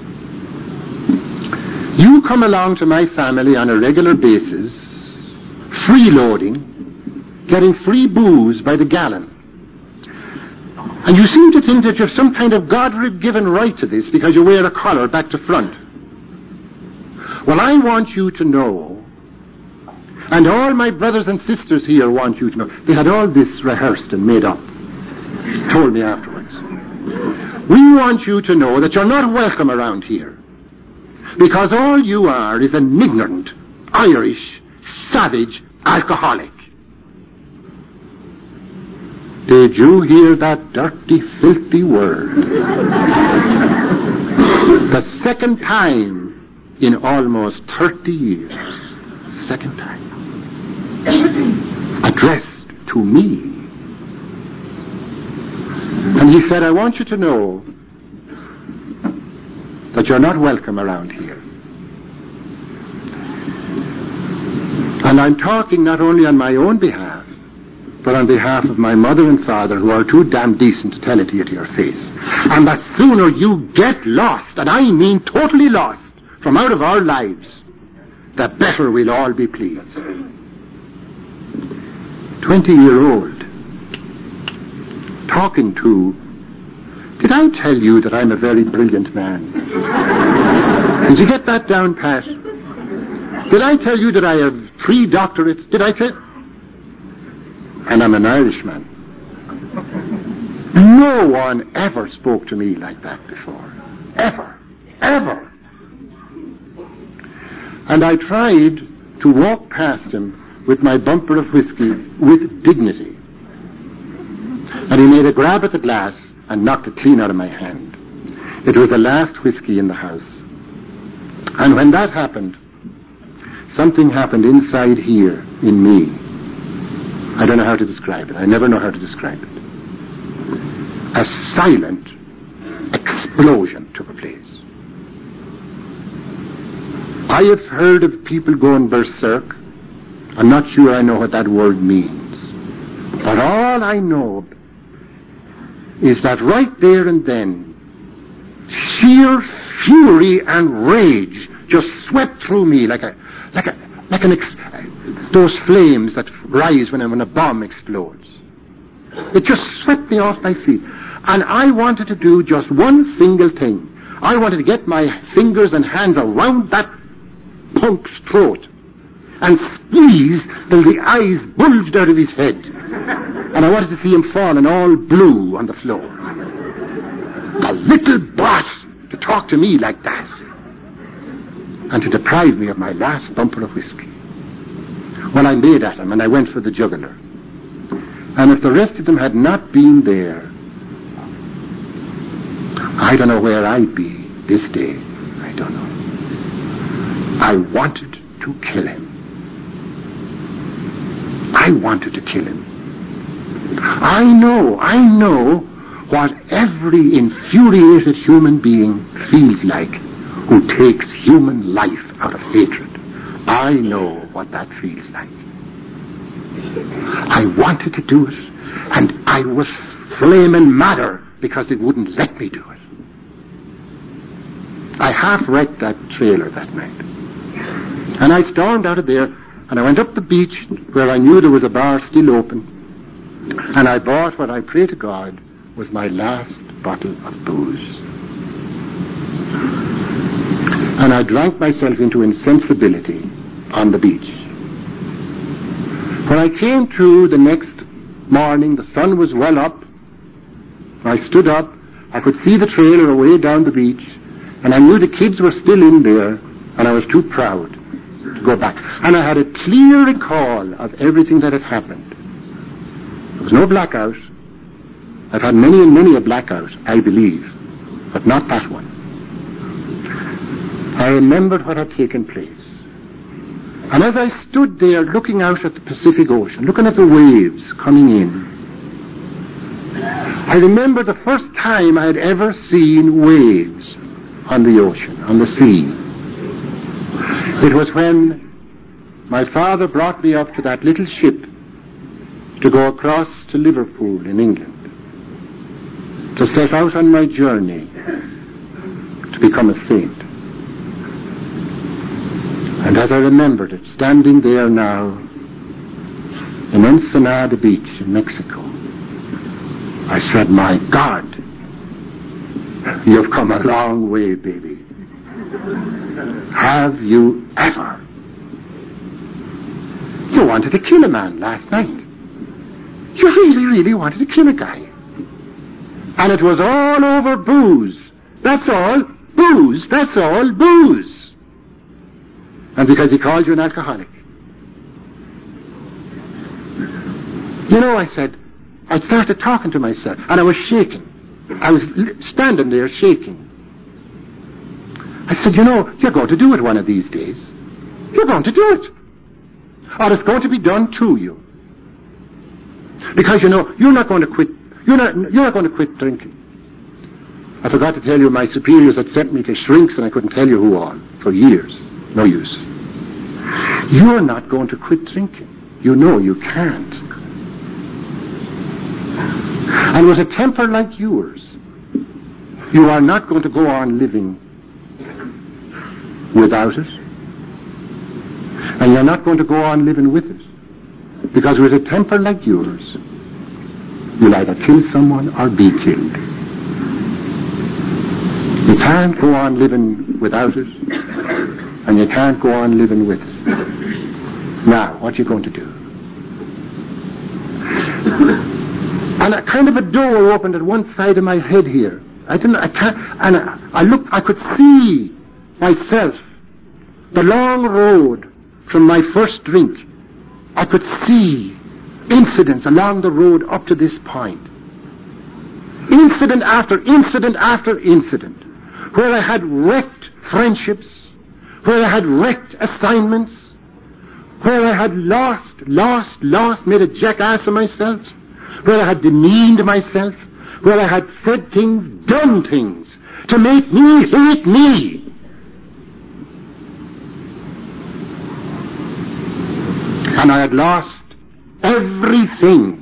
You come along to my family on a regular basis, freeloading, getting free booze by the gallon. And you seem to think that you have some kind of God-given right to this because you wear a collar back to front. Well, I want you to know, and all my brothers and sisters here want you to know, they had all this rehearsed and made up, told me afterwards. We want you to know that you're not welcome around here, because all you are is an ignorant, Irish, savage alcoholic. Did you hear that dirty, filthy word? The second time in almost thirty years. Second time. Addressed to me. And he said, I want you to know that you're not welcome around here. And I'm talking not only on my own behalf, but on behalf of my mother and father, who are too damn decent to tell it to you to your face. And the sooner you get lost, and I mean totally lost, from out of our lives, the better we'll all be pleased. Twenty-year-old, talking to, did I tell you that I'm a very brilliant man? Did you get that down pat? Did I tell you that I have three doctorates? Did I tell? And I'm an Irishman. No one ever spoke to me like that before. Ever. Ever. And I tried to walk past him with my bumper of whiskey with dignity. And he made a grab at the glass and knocked it clean out of my hand. It was the last whiskey in the house. And when that happened, something happened inside here in me. I don't know how to describe it. I never know how to describe it. A silent explosion took place. I have heard of people going berserk. I'm not sure I know what that word means. But all I know is that right there and then, sheer fury and rage just swept through me like a, like a, like an ex- those flames that rise when a, when a bomb explodes. It just swept me off my feet. And I wanted to do just one single thing. I wanted to get my fingers and hands around that punk's throat and squeeze till the eyes bulged out of his head. And I wanted to see him falling all blue on the floor. A little brat to talk to me like that and to deprive me of my last bumper of whiskey. Well, I made at him and I went for the jugular. And if the rest of them had not been there, I don't know where I'd be this day. I don't know. I wanted to kill him. I wanted to kill him. I know, I know what every infuriated human being feels like who takes human life out of hatred. I know what that feels like. I wanted to do it, and I was flaming madder because it wouldn't let me do it. I half wrecked that trailer that night. And I stormed out of there, and I went up the beach where I knew there was a bar still open, and I bought what I pray to God was my last bottle of booze. And I drank myself into insensibility on the beach. When I came to the next morning, the sun was well up. I stood up. I could see the trailer away down the beach, and I knew the kids were still in there, and I was too proud to go back. And I had a clear recall of everything that had happened. There was no blackout. I've had many and many a blackout, I believe, but not that one. I remembered what had taken place. And as I stood there looking out at the Pacific Ocean, looking at the waves coming in, I remember the first time I had ever seen waves on the ocean, on the sea. It was when my father brought me up to that little ship to go across to Liverpool in England, to set out on my journey to become a saint. And as I remembered it, standing there now in Ensenada Beach in Mexico, I said, my God, you've come a long way, baby. Have you ever? You wanted to kill a man last night. You really, really wanted to kill a guy. And it was all over booze. That's all. Booze. That's all. Booze. And because he called you an alcoholic. You know, I said, I started talking to myself, and I was shaking. I was standing there shaking. I said, you know, you're going to do it one of these days. You're going to do it. Or it's going to be done to you. Because, you know, you're not going to quit, you're not, you're not going to quit drinking. I forgot to tell you, my superiors had sent me to shrinks, and I couldn't tell you who all, for years. No use. You're not going to quit drinking. You know you can't. And with a temper like yours, you are not going to go on living without it. And you're not going to go on living with it. Because with a temper like yours, you'll either kill someone or be killed. You can't go on living without it, and you can't go on living with it. Now, what are you going to do? And a kind of a door opened at one side of my head here. I didn't, I can't, and I, I looked, I could see myself, the long road from my first drink I could see incidents along the road up to this point. Incident after incident after incident, where I had wrecked friendships, where I had wrecked assignments, where I had lost, lost, lost, made a jackass of myself, where I had demeaned myself, where I had said things, done things, to make me hate me. And I had lost everything.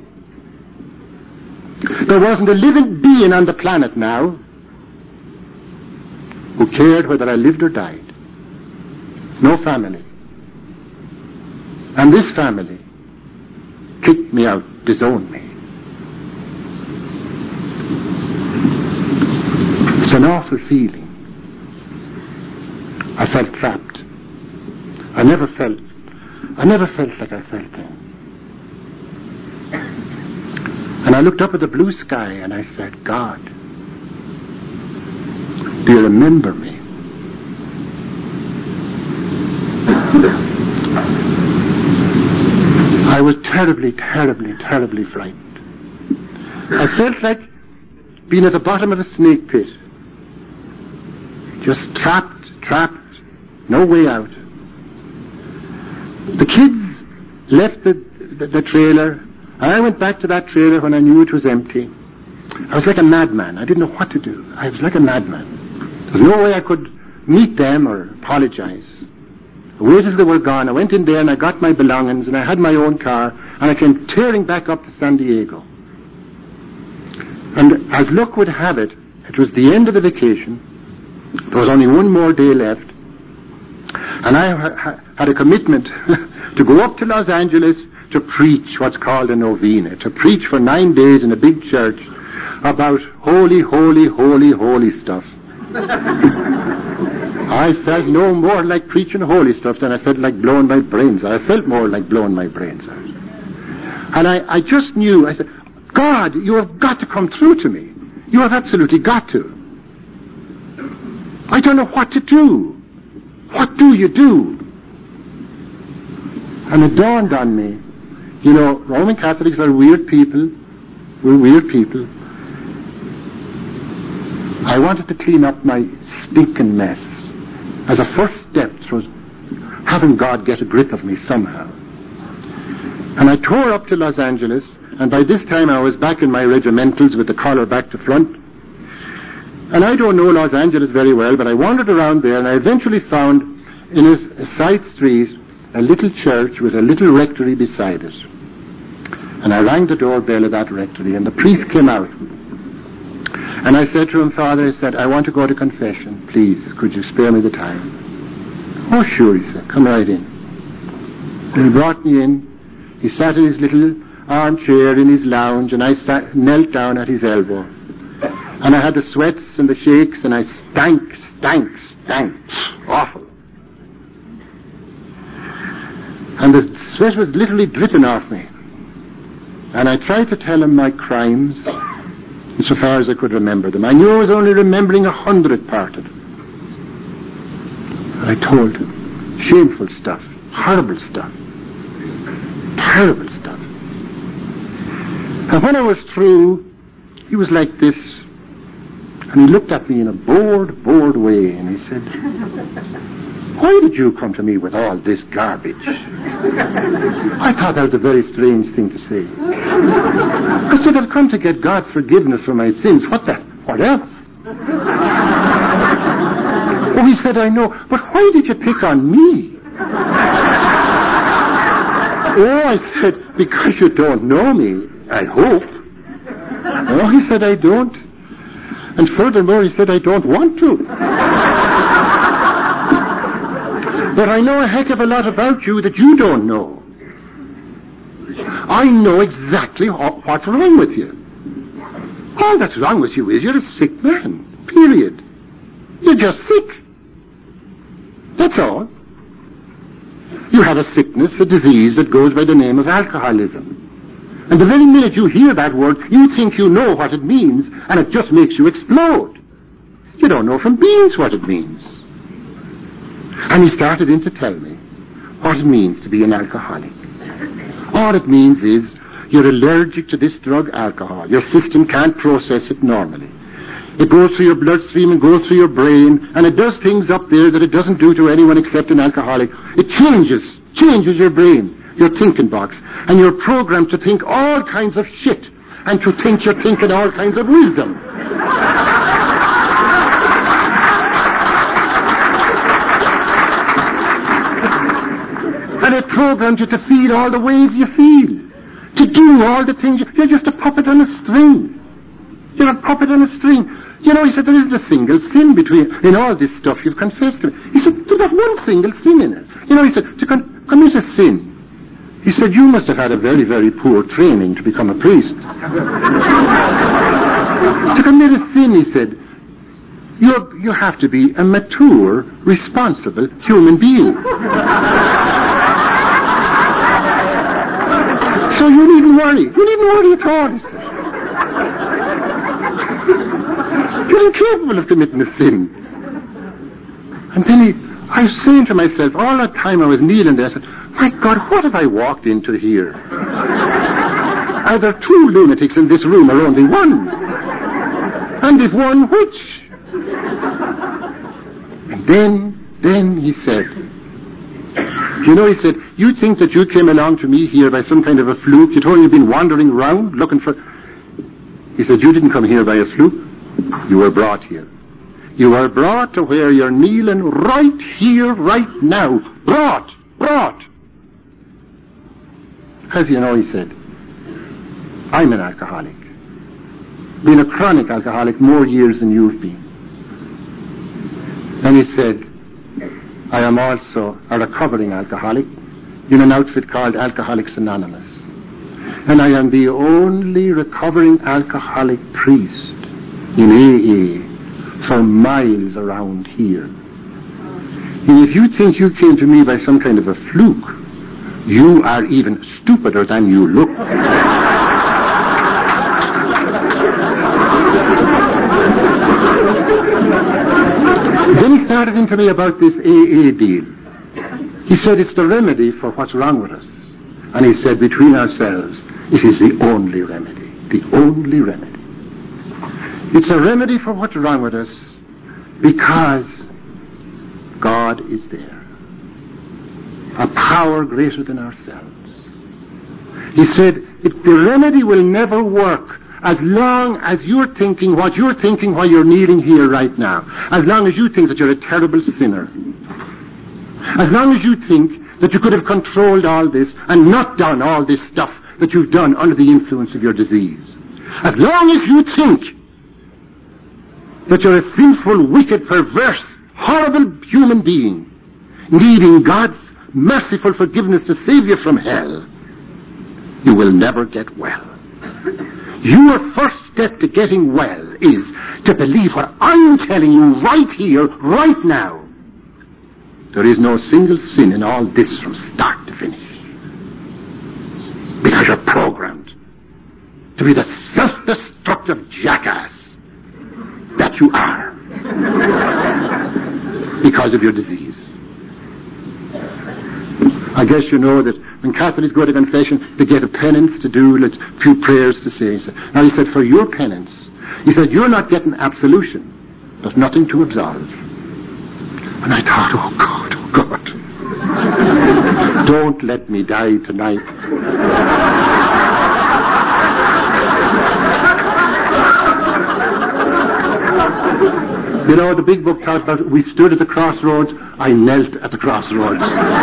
There wasn't a living being on the planet now who cared whether I lived or died. No family. And this family kicked me out, disowned me. It's an awful feeling. I felt trapped. I never felt, I never felt like I felt then. And I looked up at the blue sky and I said, God, do you remember me? I was terribly, terribly, terribly frightened. I felt like being at the bottom of a snake pit. Just trapped, trapped, no way out. The kids left the, the, the trailer. I went back to that trailer when I knew it was empty. I was like a madman. I didn't know what to do. I was like a madman. There was no way I could meet them or apologize. I waited till they were gone. I went in there and I got my belongings and I had my own car and I came tearing back up to San Diego. And as luck would have it, it was the end of the vacation. There was only one more day left. And I ha- had a commitment to go up to Los Angeles to preach what's called a novena, to preach for nine days in a big church about holy, holy, holy, holy stuff. I felt no more like preaching holy stuff than I felt like blowing my brains out. I felt more like blowing my brains out. And I, I just knew, I said, God, you have got to come through to me. You have absolutely got to. I don't know what to do. What do you do? And it dawned on me, you know, Roman Catholics are weird people. We're weird people. I wanted to clean up my stinking mess as a first step towards having God get a grip of me somehow. And I tore up to Los Angeles, and by this time I was back in my regimentals with the collar back to front. And I don't know Los Angeles very well, but I wandered around there, and I eventually found in a, a side street a little church with a little rectory beside it. And I rang the doorbell of that rectory, and the priest came out. And I said to him, Father, I said, I want to go to confession. Please, could you spare me the time? Oh, sure, he said, come right in. And he brought me in. He sat in his little armchair in his lounge, and I sat, knelt down at his elbow. And I had the sweats and the shakes, and I stank, stank, stank. Awful. And the sweat was literally dripping off me. And I tried to tell him my crimes, insofar as I could remember them. I knew I was only remembering a hundredth part of them. And I told him shameful stuff, horrible stuff, terrible stuff. And when I was through, he was like this, and he looked at me in a bored, bored way, and he said, why did you come to me with all this garbage? I thought that was a very strange thing to say. I said, I've come to get God's forgiveness for my sins. What the? What else? Oh, he said, I know, but why did you pick on me? Oh, I said, because you don't know me, I hope. Oh, he said, I don't. And furthermore, he said, I don't want to. But I know a heck of a lot about you that you don't know. I know exactly what's wrong with you. All that's wrong with you is you're a sick man. Period. You're just sick. That's all. You have a sickness, a disease that goes by the name of alcoholism. And the very minute you hear that word, you think you know what it means, and it just makes you explode. You don't know from beans what it means. And he started in to tell me what it means to be an alcoholic. All it means is you're allergic to this drug, alcohol. Your system can't process it normally. It goes through your bloodstream and goes through your brain, and it does things up there that it doesn't do to anyone except an alcoholic. It changes, changes your brain, your thinking box, and you're programmed to think all kinds of shit, and to think you're thinking all kinds of wisdom. And it programs you to feel all the ways you feel, to do all the things. You, you're just a puppet on a string. You're a puppet on a string. You know, he said, there isn't a single sin between, in all this stuff you've confessed to me. He said, there's not one single sin in it. You know, he said, to con- commit a sin. He said, you must have had a very, very poor training to become a priest. To commit a sin, he said, you you have to be a mature, responsible human being. So you needn't worry. You needn't worry at all, he said. You're incapable of committing a sin. And then he, I was saying to myself, all that time I was kneeling there, I said, my God, what have I walked into here? Are there two lunatics in this room or only one? And if one, which? And then, then he said, you know, he said, you think that you came along to me here by some kind of a fluke? You told me you've been wandering around looking for... He said, you didn't come here by a fluke. You were brought here. You were brought to where you're kneeling right here, right now. Brought, brought. Because, you know, he said, I'm an alcoholic. Been a chronic alcoholic more years than you've been. And he said, I am also a recovering alcoholic in an outfit called Alcoholics Anonymous. And I am the only recovering alcoholic priest in A A for miles around here. And if you think you came to me by some kind of a fluke, you are even stupider than you look. Then he started into me about this A A deal. He said it's the remedy for what's wrong with us. And he said, between ourselves, it is the only remedy. The only remedy. It's a remedy for what's wrong with us because God is there. A power greater than ourselves. He said, it, the remedy will never work as long as you're thinking what you're thinking while you're kneeling here right now. As long as you think that you're a terrible sinner. As long as you think that you could have controlled all this and not done all this stuff that you've done under the influence of your disease. As long as you think that you're a sinful, wicked, perverse, horrible human being, needing God's merciful forgiveness to save you from hell, you will never get well. Your first step to getting well is to believe what I'm telling you right here, right now. There is no single sin in all this from start to finish. Because you're programmed to be the self-destructive jackass that you are. Because of your disease. I guess you know that when Catholics go to confession, they get a penance to do, a few prayers to say. Now he said, for your penance, he said, you're not getting absolution. There's nothing to absolve. And I thought, oh God, oh God. Don't let me die tonight. You know, the big book talks about, we stood at the crossroads, I knelt at the crossroads.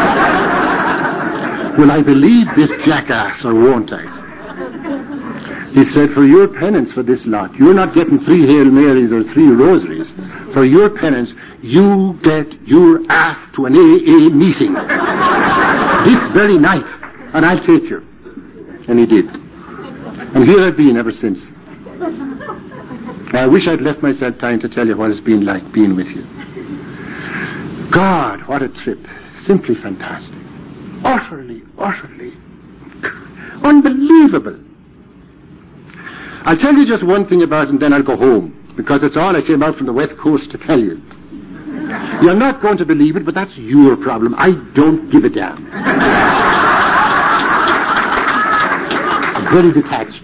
Will I believe this jackass or won't I? He said, for your penance for this lot, you're not getting three Hail Marys or three rosaries. For your penance, you get your ass to an A A meeting this very night, and I'll take you. And he did. And here I've been ever since. I wish I'd left myself time to tell you what it's been like being with you. God, what a trip. Simply fantastic. Utterly, utterly unbelievable. I'll tell you just one thing about it and then I'll go home, because it's all I came out from the West Coast to tell you. You're not going to believe it, but that's your problem. I don't give a damn. very detached.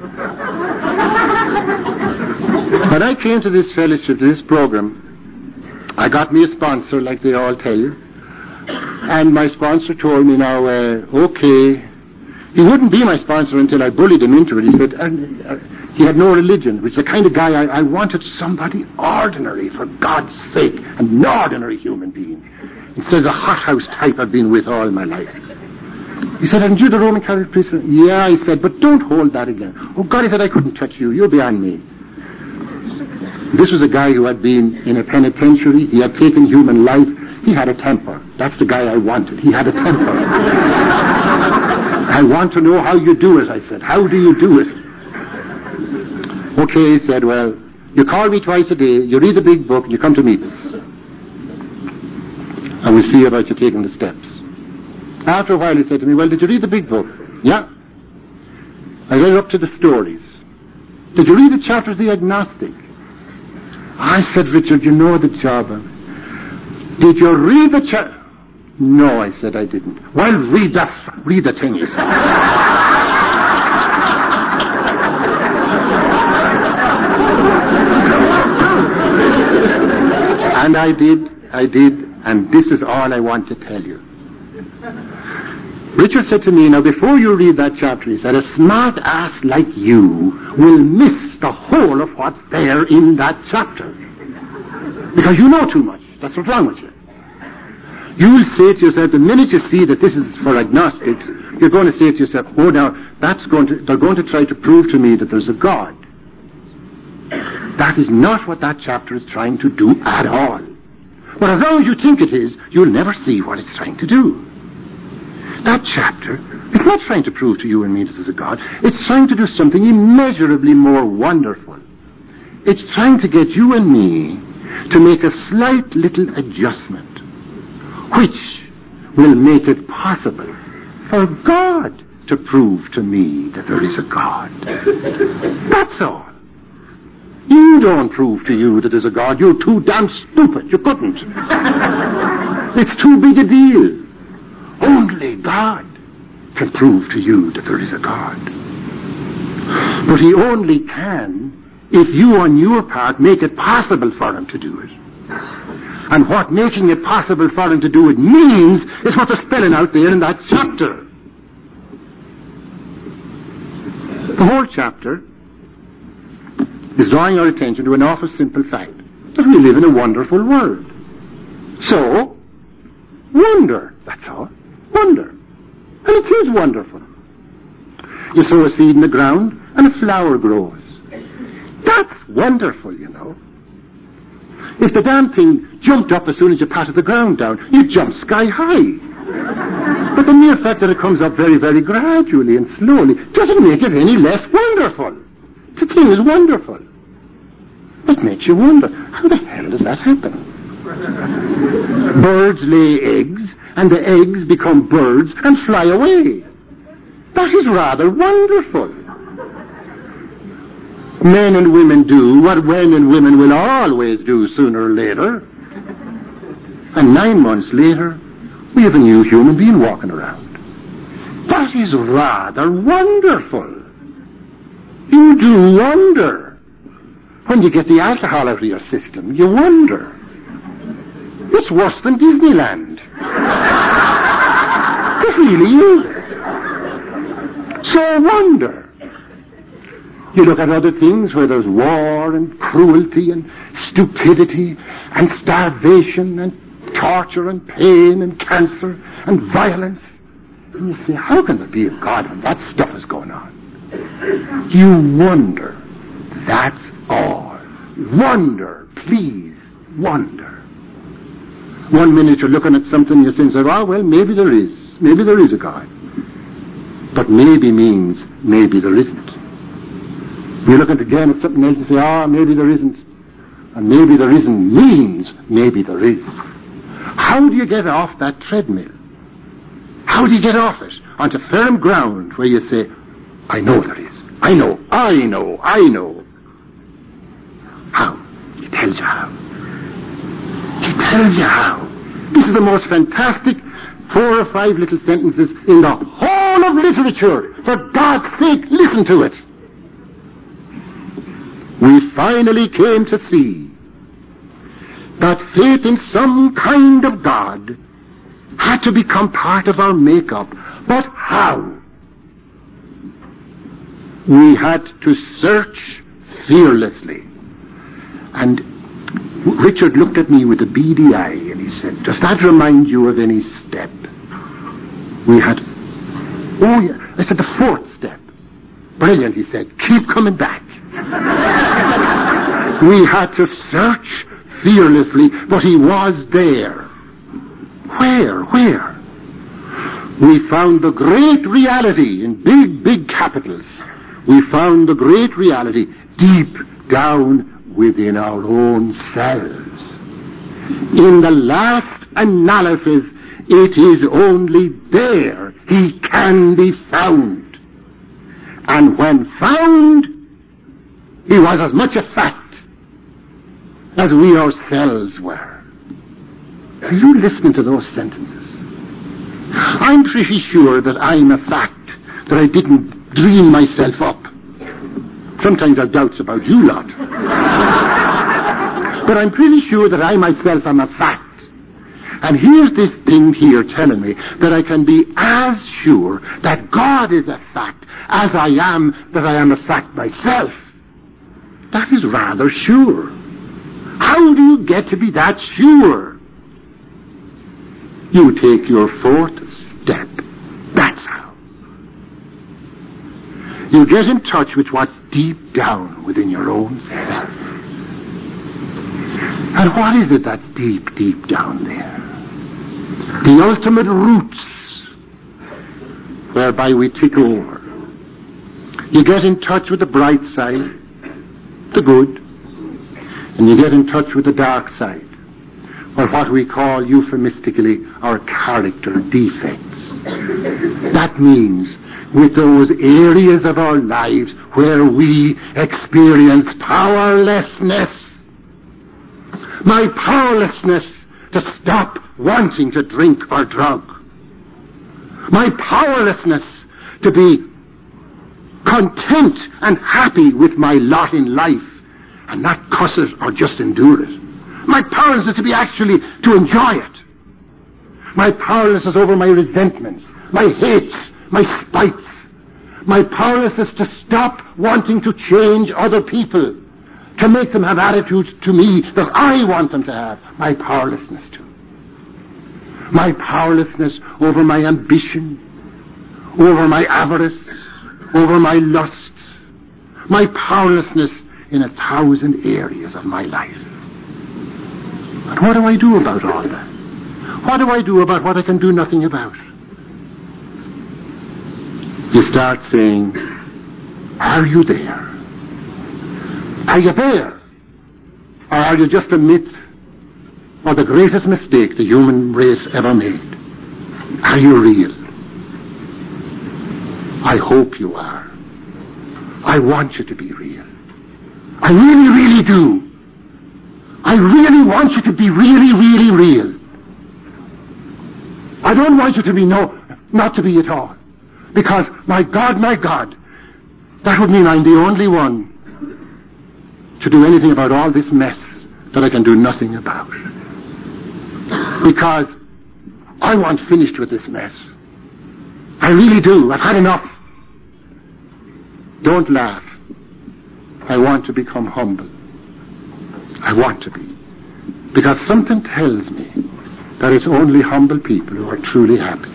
When I came to this fellowship, to this program, I got me a sponsor, like they all tell you. And my sponsor told me now, uh, okay, he wouldn't be my sponsor until I bullied him into it. He said, and, uh, he had no religion, which is the kind of guy I, I wanted somebody ordinary, for God's sake, an ordinary human being, instead of the hothouse type I've been with all my life. He said, aren't you the Roman Catholic priest? Yeah, I said, but don't hold that again. Oh, God, he said, I couldn't touch you. You're beyond me. This was a guy who had been in a penitentiary. He had taken human life. He had a temper. That's the guy I wanted. He had a temper. I want to know how you do it, I said. How do you do it? Okay, he said, well, you call me twice a day, you read the big book, and you come to meet us. And we'll see about you taking the steps. After a while, he said to me, well, did you read the big book? Yeah. I read up to the stories. Did you read the chapter of the agnostic? I said, Richard, you know the job. Did you read the chapter? No, I said, I didn't. Well, read the, read the thing, he said. And I did, I did, and this is all I want to tell you. Richard said to me, now before you read that chapter, he said, a smart ass like you will miss the whole of what's there in that chapter. Because you know too much. That's what's wrong with you. You'll say to yourself, the minute you see that this is for agnostics, you're going to say to yourself, oh now, that's going to, they're going to try to prove to me that there's a God. That is not what that chapter is trying to do at all. But as long as you think it is, you'll never see what it's trying to do. That chapter is not trying to prove to you and me that there's a God. It's trying to do something immeasurably more wonderful. It's trying to get you and me to make a slight little adjustment, which will make it possible for God to prove to me that there is a God. That's all. You don't prove to you that there's a God. You're too damn stupid. You couldn't. It's too big a deal. Only God can prove to you that there is a God. But he only can if you on your part make it possible for him to do it. And what making it possible for him to do it means is what they're spelling out there in that chapter. The whole chapter is drawing our attention to an awful simple fact, that we live in a wonderful world. So, wonder, that's all. Wonder. And it is wonderful. You sow a seed in the ground and a flower grows. That's wonderful, you know. If the damn thing jumped up as soon as you patted the ground down, you'd jump sky high. But the mere fact that it comes up very, very gradually and slowly doesn't make it any less wonderful. The thing is wonderful. It makes you wonder, how the hell does that happen? Birds lay eggs, and the eggs become birds and fly away. That is rather wonderful. Men and women do what men and women will always do sooner or later. And nine months later, we have a new human being walking around. That is rather wonderful. You do wonder. When you get the alcohol out of your system, you wonder. It's worse than Disneyland. It really is. So wonder. You look at other things where there's war and cruelty and stupidity and starvation and torture and pain and cancer and violence. And you say, how can there be a God when that stuff is going on? You wonder. That's all. Wonder, please, wonder. One minute you're looking at something and you're saying, oh, well, maybe there is. Maybe there is a God. But maybe means maybe there isn't. You're looking again at something else and say, ah, oh, maybe there isn't. And maybe there isn't means maybe there is. How do you get off that treadmill? How do you get off it onto firm ground where you say, I know there is. I know, I know, I know. How? He tells you how. He tells you how. This is the most fantastic four or five little sentences in the whole whole of literature. For God's sake, listen to it. We finally came to see that faith in some kind of God had to become part of our makeup. But how? We had to search fearlessly. And Richard looked at me with a beady eye and he said, does that remind you of any step? We had, oh yeah, I said the fourth step. Brilliant, he said, keep coming back. We had to search fearlessly, but he was there. Where? Where? We found the great reality in big, big capitals. We found the great reality deep down within our own selves. In the last analysis, it is only there he can be found. And when found, he was as much a fact as we ourselves were. Are you listening to those sentences? I'm pretty sure that I'm a fact, that I didn't dream myself up. Sometimes I've doubts about you lot. But I'm pretty sure that I myself am a fact. And here's this thing here telling me that I can be as sure that God is a fact as I am that I am a fact myself. That is rather sure. How do you get to be that sure? You take your fourth step. That's how. You get in touch with what's deep down within your own self. And what is it that's deep, deep down there? The ultimate roots whereby we tick over. You get in touch with the bright side, the good, and you get in touch with the dark side, or what we call euphemistically our character defects. That means with those areas of our lives where we experience powerlessness. My powerlessness to stop wanting to drink or drug. My powerlessness to be content and happy with my lot in life and not cuss it or just endure it. My powerlessness to be actually to enjoy it. My powerlessness over my resentments, my hates, my spites. My powerlessness to stop wanting to change other people, to make them have attitudes to me that I want them to have. My powerlessness to. My powerlessness over my ambition, over my avarice, over my lusts. My powerlessness in a thousand areas of my life. But what do I do about all that? What do I do about what I can do nothing about? You start saying, are you there? Are you there? Or are you just a myth or the greatest mistake the human race ever made? Are you real? I hope you are. I want you to be real. I really, really do. I really want you to be really, really real. I don't want you to be no, not to be at all. Because, my God, my God, that would mean I'm the only one to do anything about all this mess that I can do nothing about. Because I want finished with this mess. I really do. I've had enough. Don't laugh. I want to become humble. I want to be. Because something tells me that it's only humble people who are truly happy.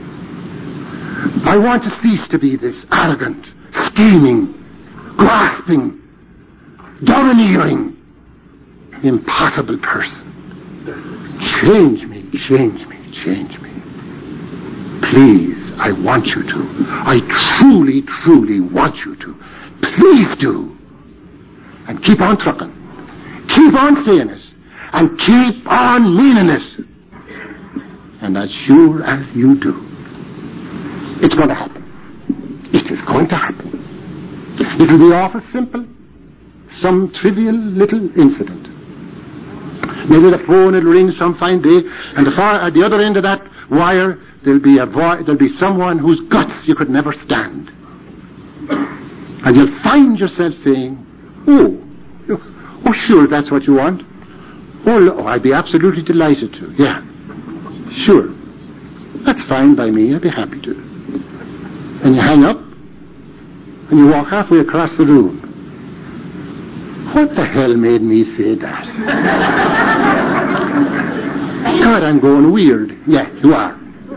I want to cease to be this arrogant, scheming, grasping, domineering, impossible person. Change me, change me, change me. Please, I want you to. I truly, truly want you to. Please do. And keep on trucking. Keep on saying it. And keep on meaning it. And as sure as you do, it's going to happen. It is going to happen. It will be awful simple. Some trivial little incident. Maybe the phone will ring some fine day, and the far, at the other end of that wire, there'll be a vo- there'll be someone whose guts you could never stand. And you'll find yourself saying, oh, oh sure, that's what you want. Oh, oh, I'd be absolutely delighted to. Yeah, sure. That's fine by me, I'd be happy to. And you hang up, and you walk halfway across the room. What the hell made me say that? God, I'm going weird. Yeah, you are.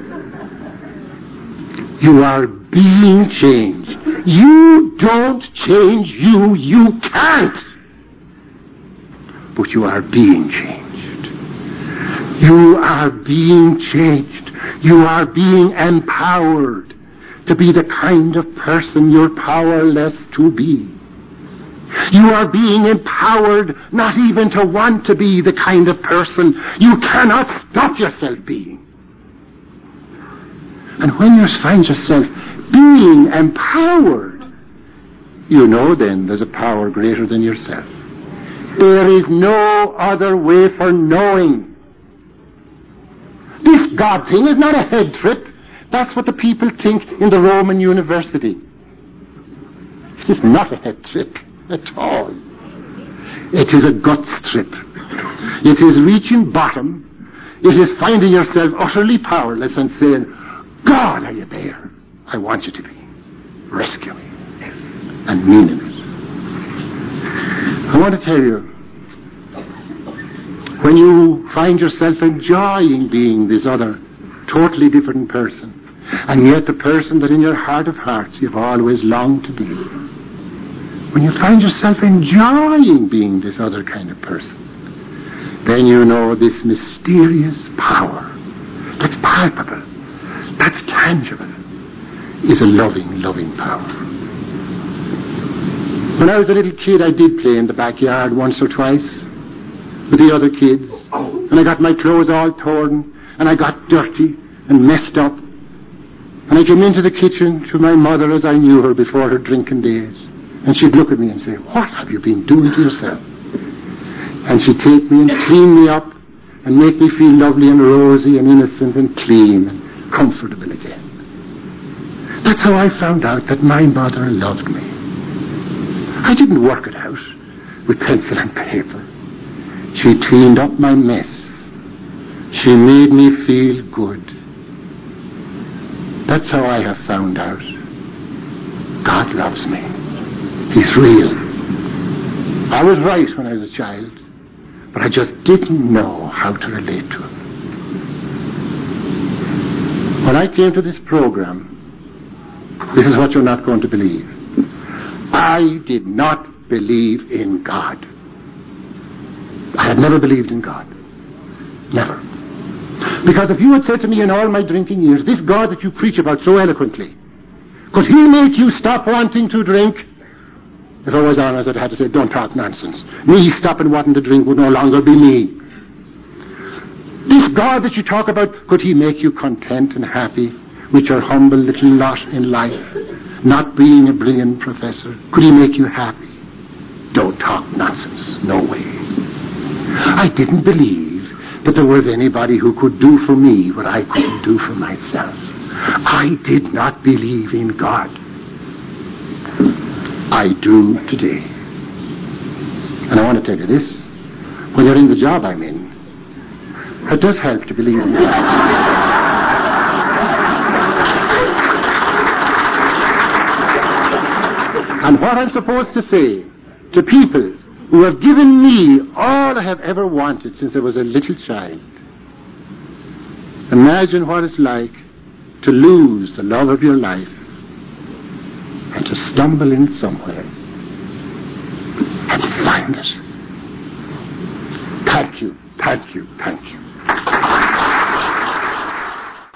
You are being changed. You don't change you. You can't. But you are being changed. You are being changed. You are being empowered to be the kind of person you're powerless to be. You are being empowered not even to want to be the kind of person you cannot stop yourself being. And when you find yourself being empowered, you know then there's a power greater than yourself. There is no other way for knowing. This God thing is not a head trip. That's what the people think in the Roman university. It is not a head trip at all. It is a guts trip. It is reaching bottom. It is finding yourself utterly powerless and saying, God, are you there? I want you to be. Rescue me. And meaning it. I want to tell you, when you find yourself enjoying being this other, totally different person, and yet the person that in your heart of hearts you've always longed to be, when you find yourself enjoying being this other kind of person, then you know this mysterious power that's palpable, that's tangible, is a loving, loving power. When I was a little kid, I did play in the backyard once or twice with the other kids, and I got my clothes all torn, and I got dirty and messed up, and I came into the kitchen to my mother as I knew her before her drinking days, and she'd look at me and say, what have you been doing to yourself? And she'd take me and clean me up and make me feel lovely and rosy and innocent and clean and comfortable again. That's how I found out that my mother loved me. I didn't work it out with pencil and paper. She cleaned up my mess. She made me feel good. That's how I have found out God loves me. He's real. I was right when I was a child, but I just didn't know how to relate to him. When I came to this program, this is what you're not going to believe. I did not believe in God. I had never believed in God. Never. Because if you had said to me in all my drinking years, this God that you preach about so eloquently, could he make you stop wanting to drink? If I was honest, I'd have to say, don't talk nonsense. Me stopping wanting to drink would no longer be me. This God that you talk about, could he make you content and happy with your humble little lot in life, not being a brilliant professor? Could he make you happy? Don't talk nonsense. No way. I didn't believe that there was anybody who could do for me what I couldn't do for myself. I did not believe in God. I do today. And I want to tell you this, when you're in the job I'm in, it does help to believe in God. And what I'm supposed to say to people who have given me all I have ever wanted since I was a little child, imagine what it's like to lose the love of your life and to stumble in somewhere and to find it. Thank you, thank you, thank you.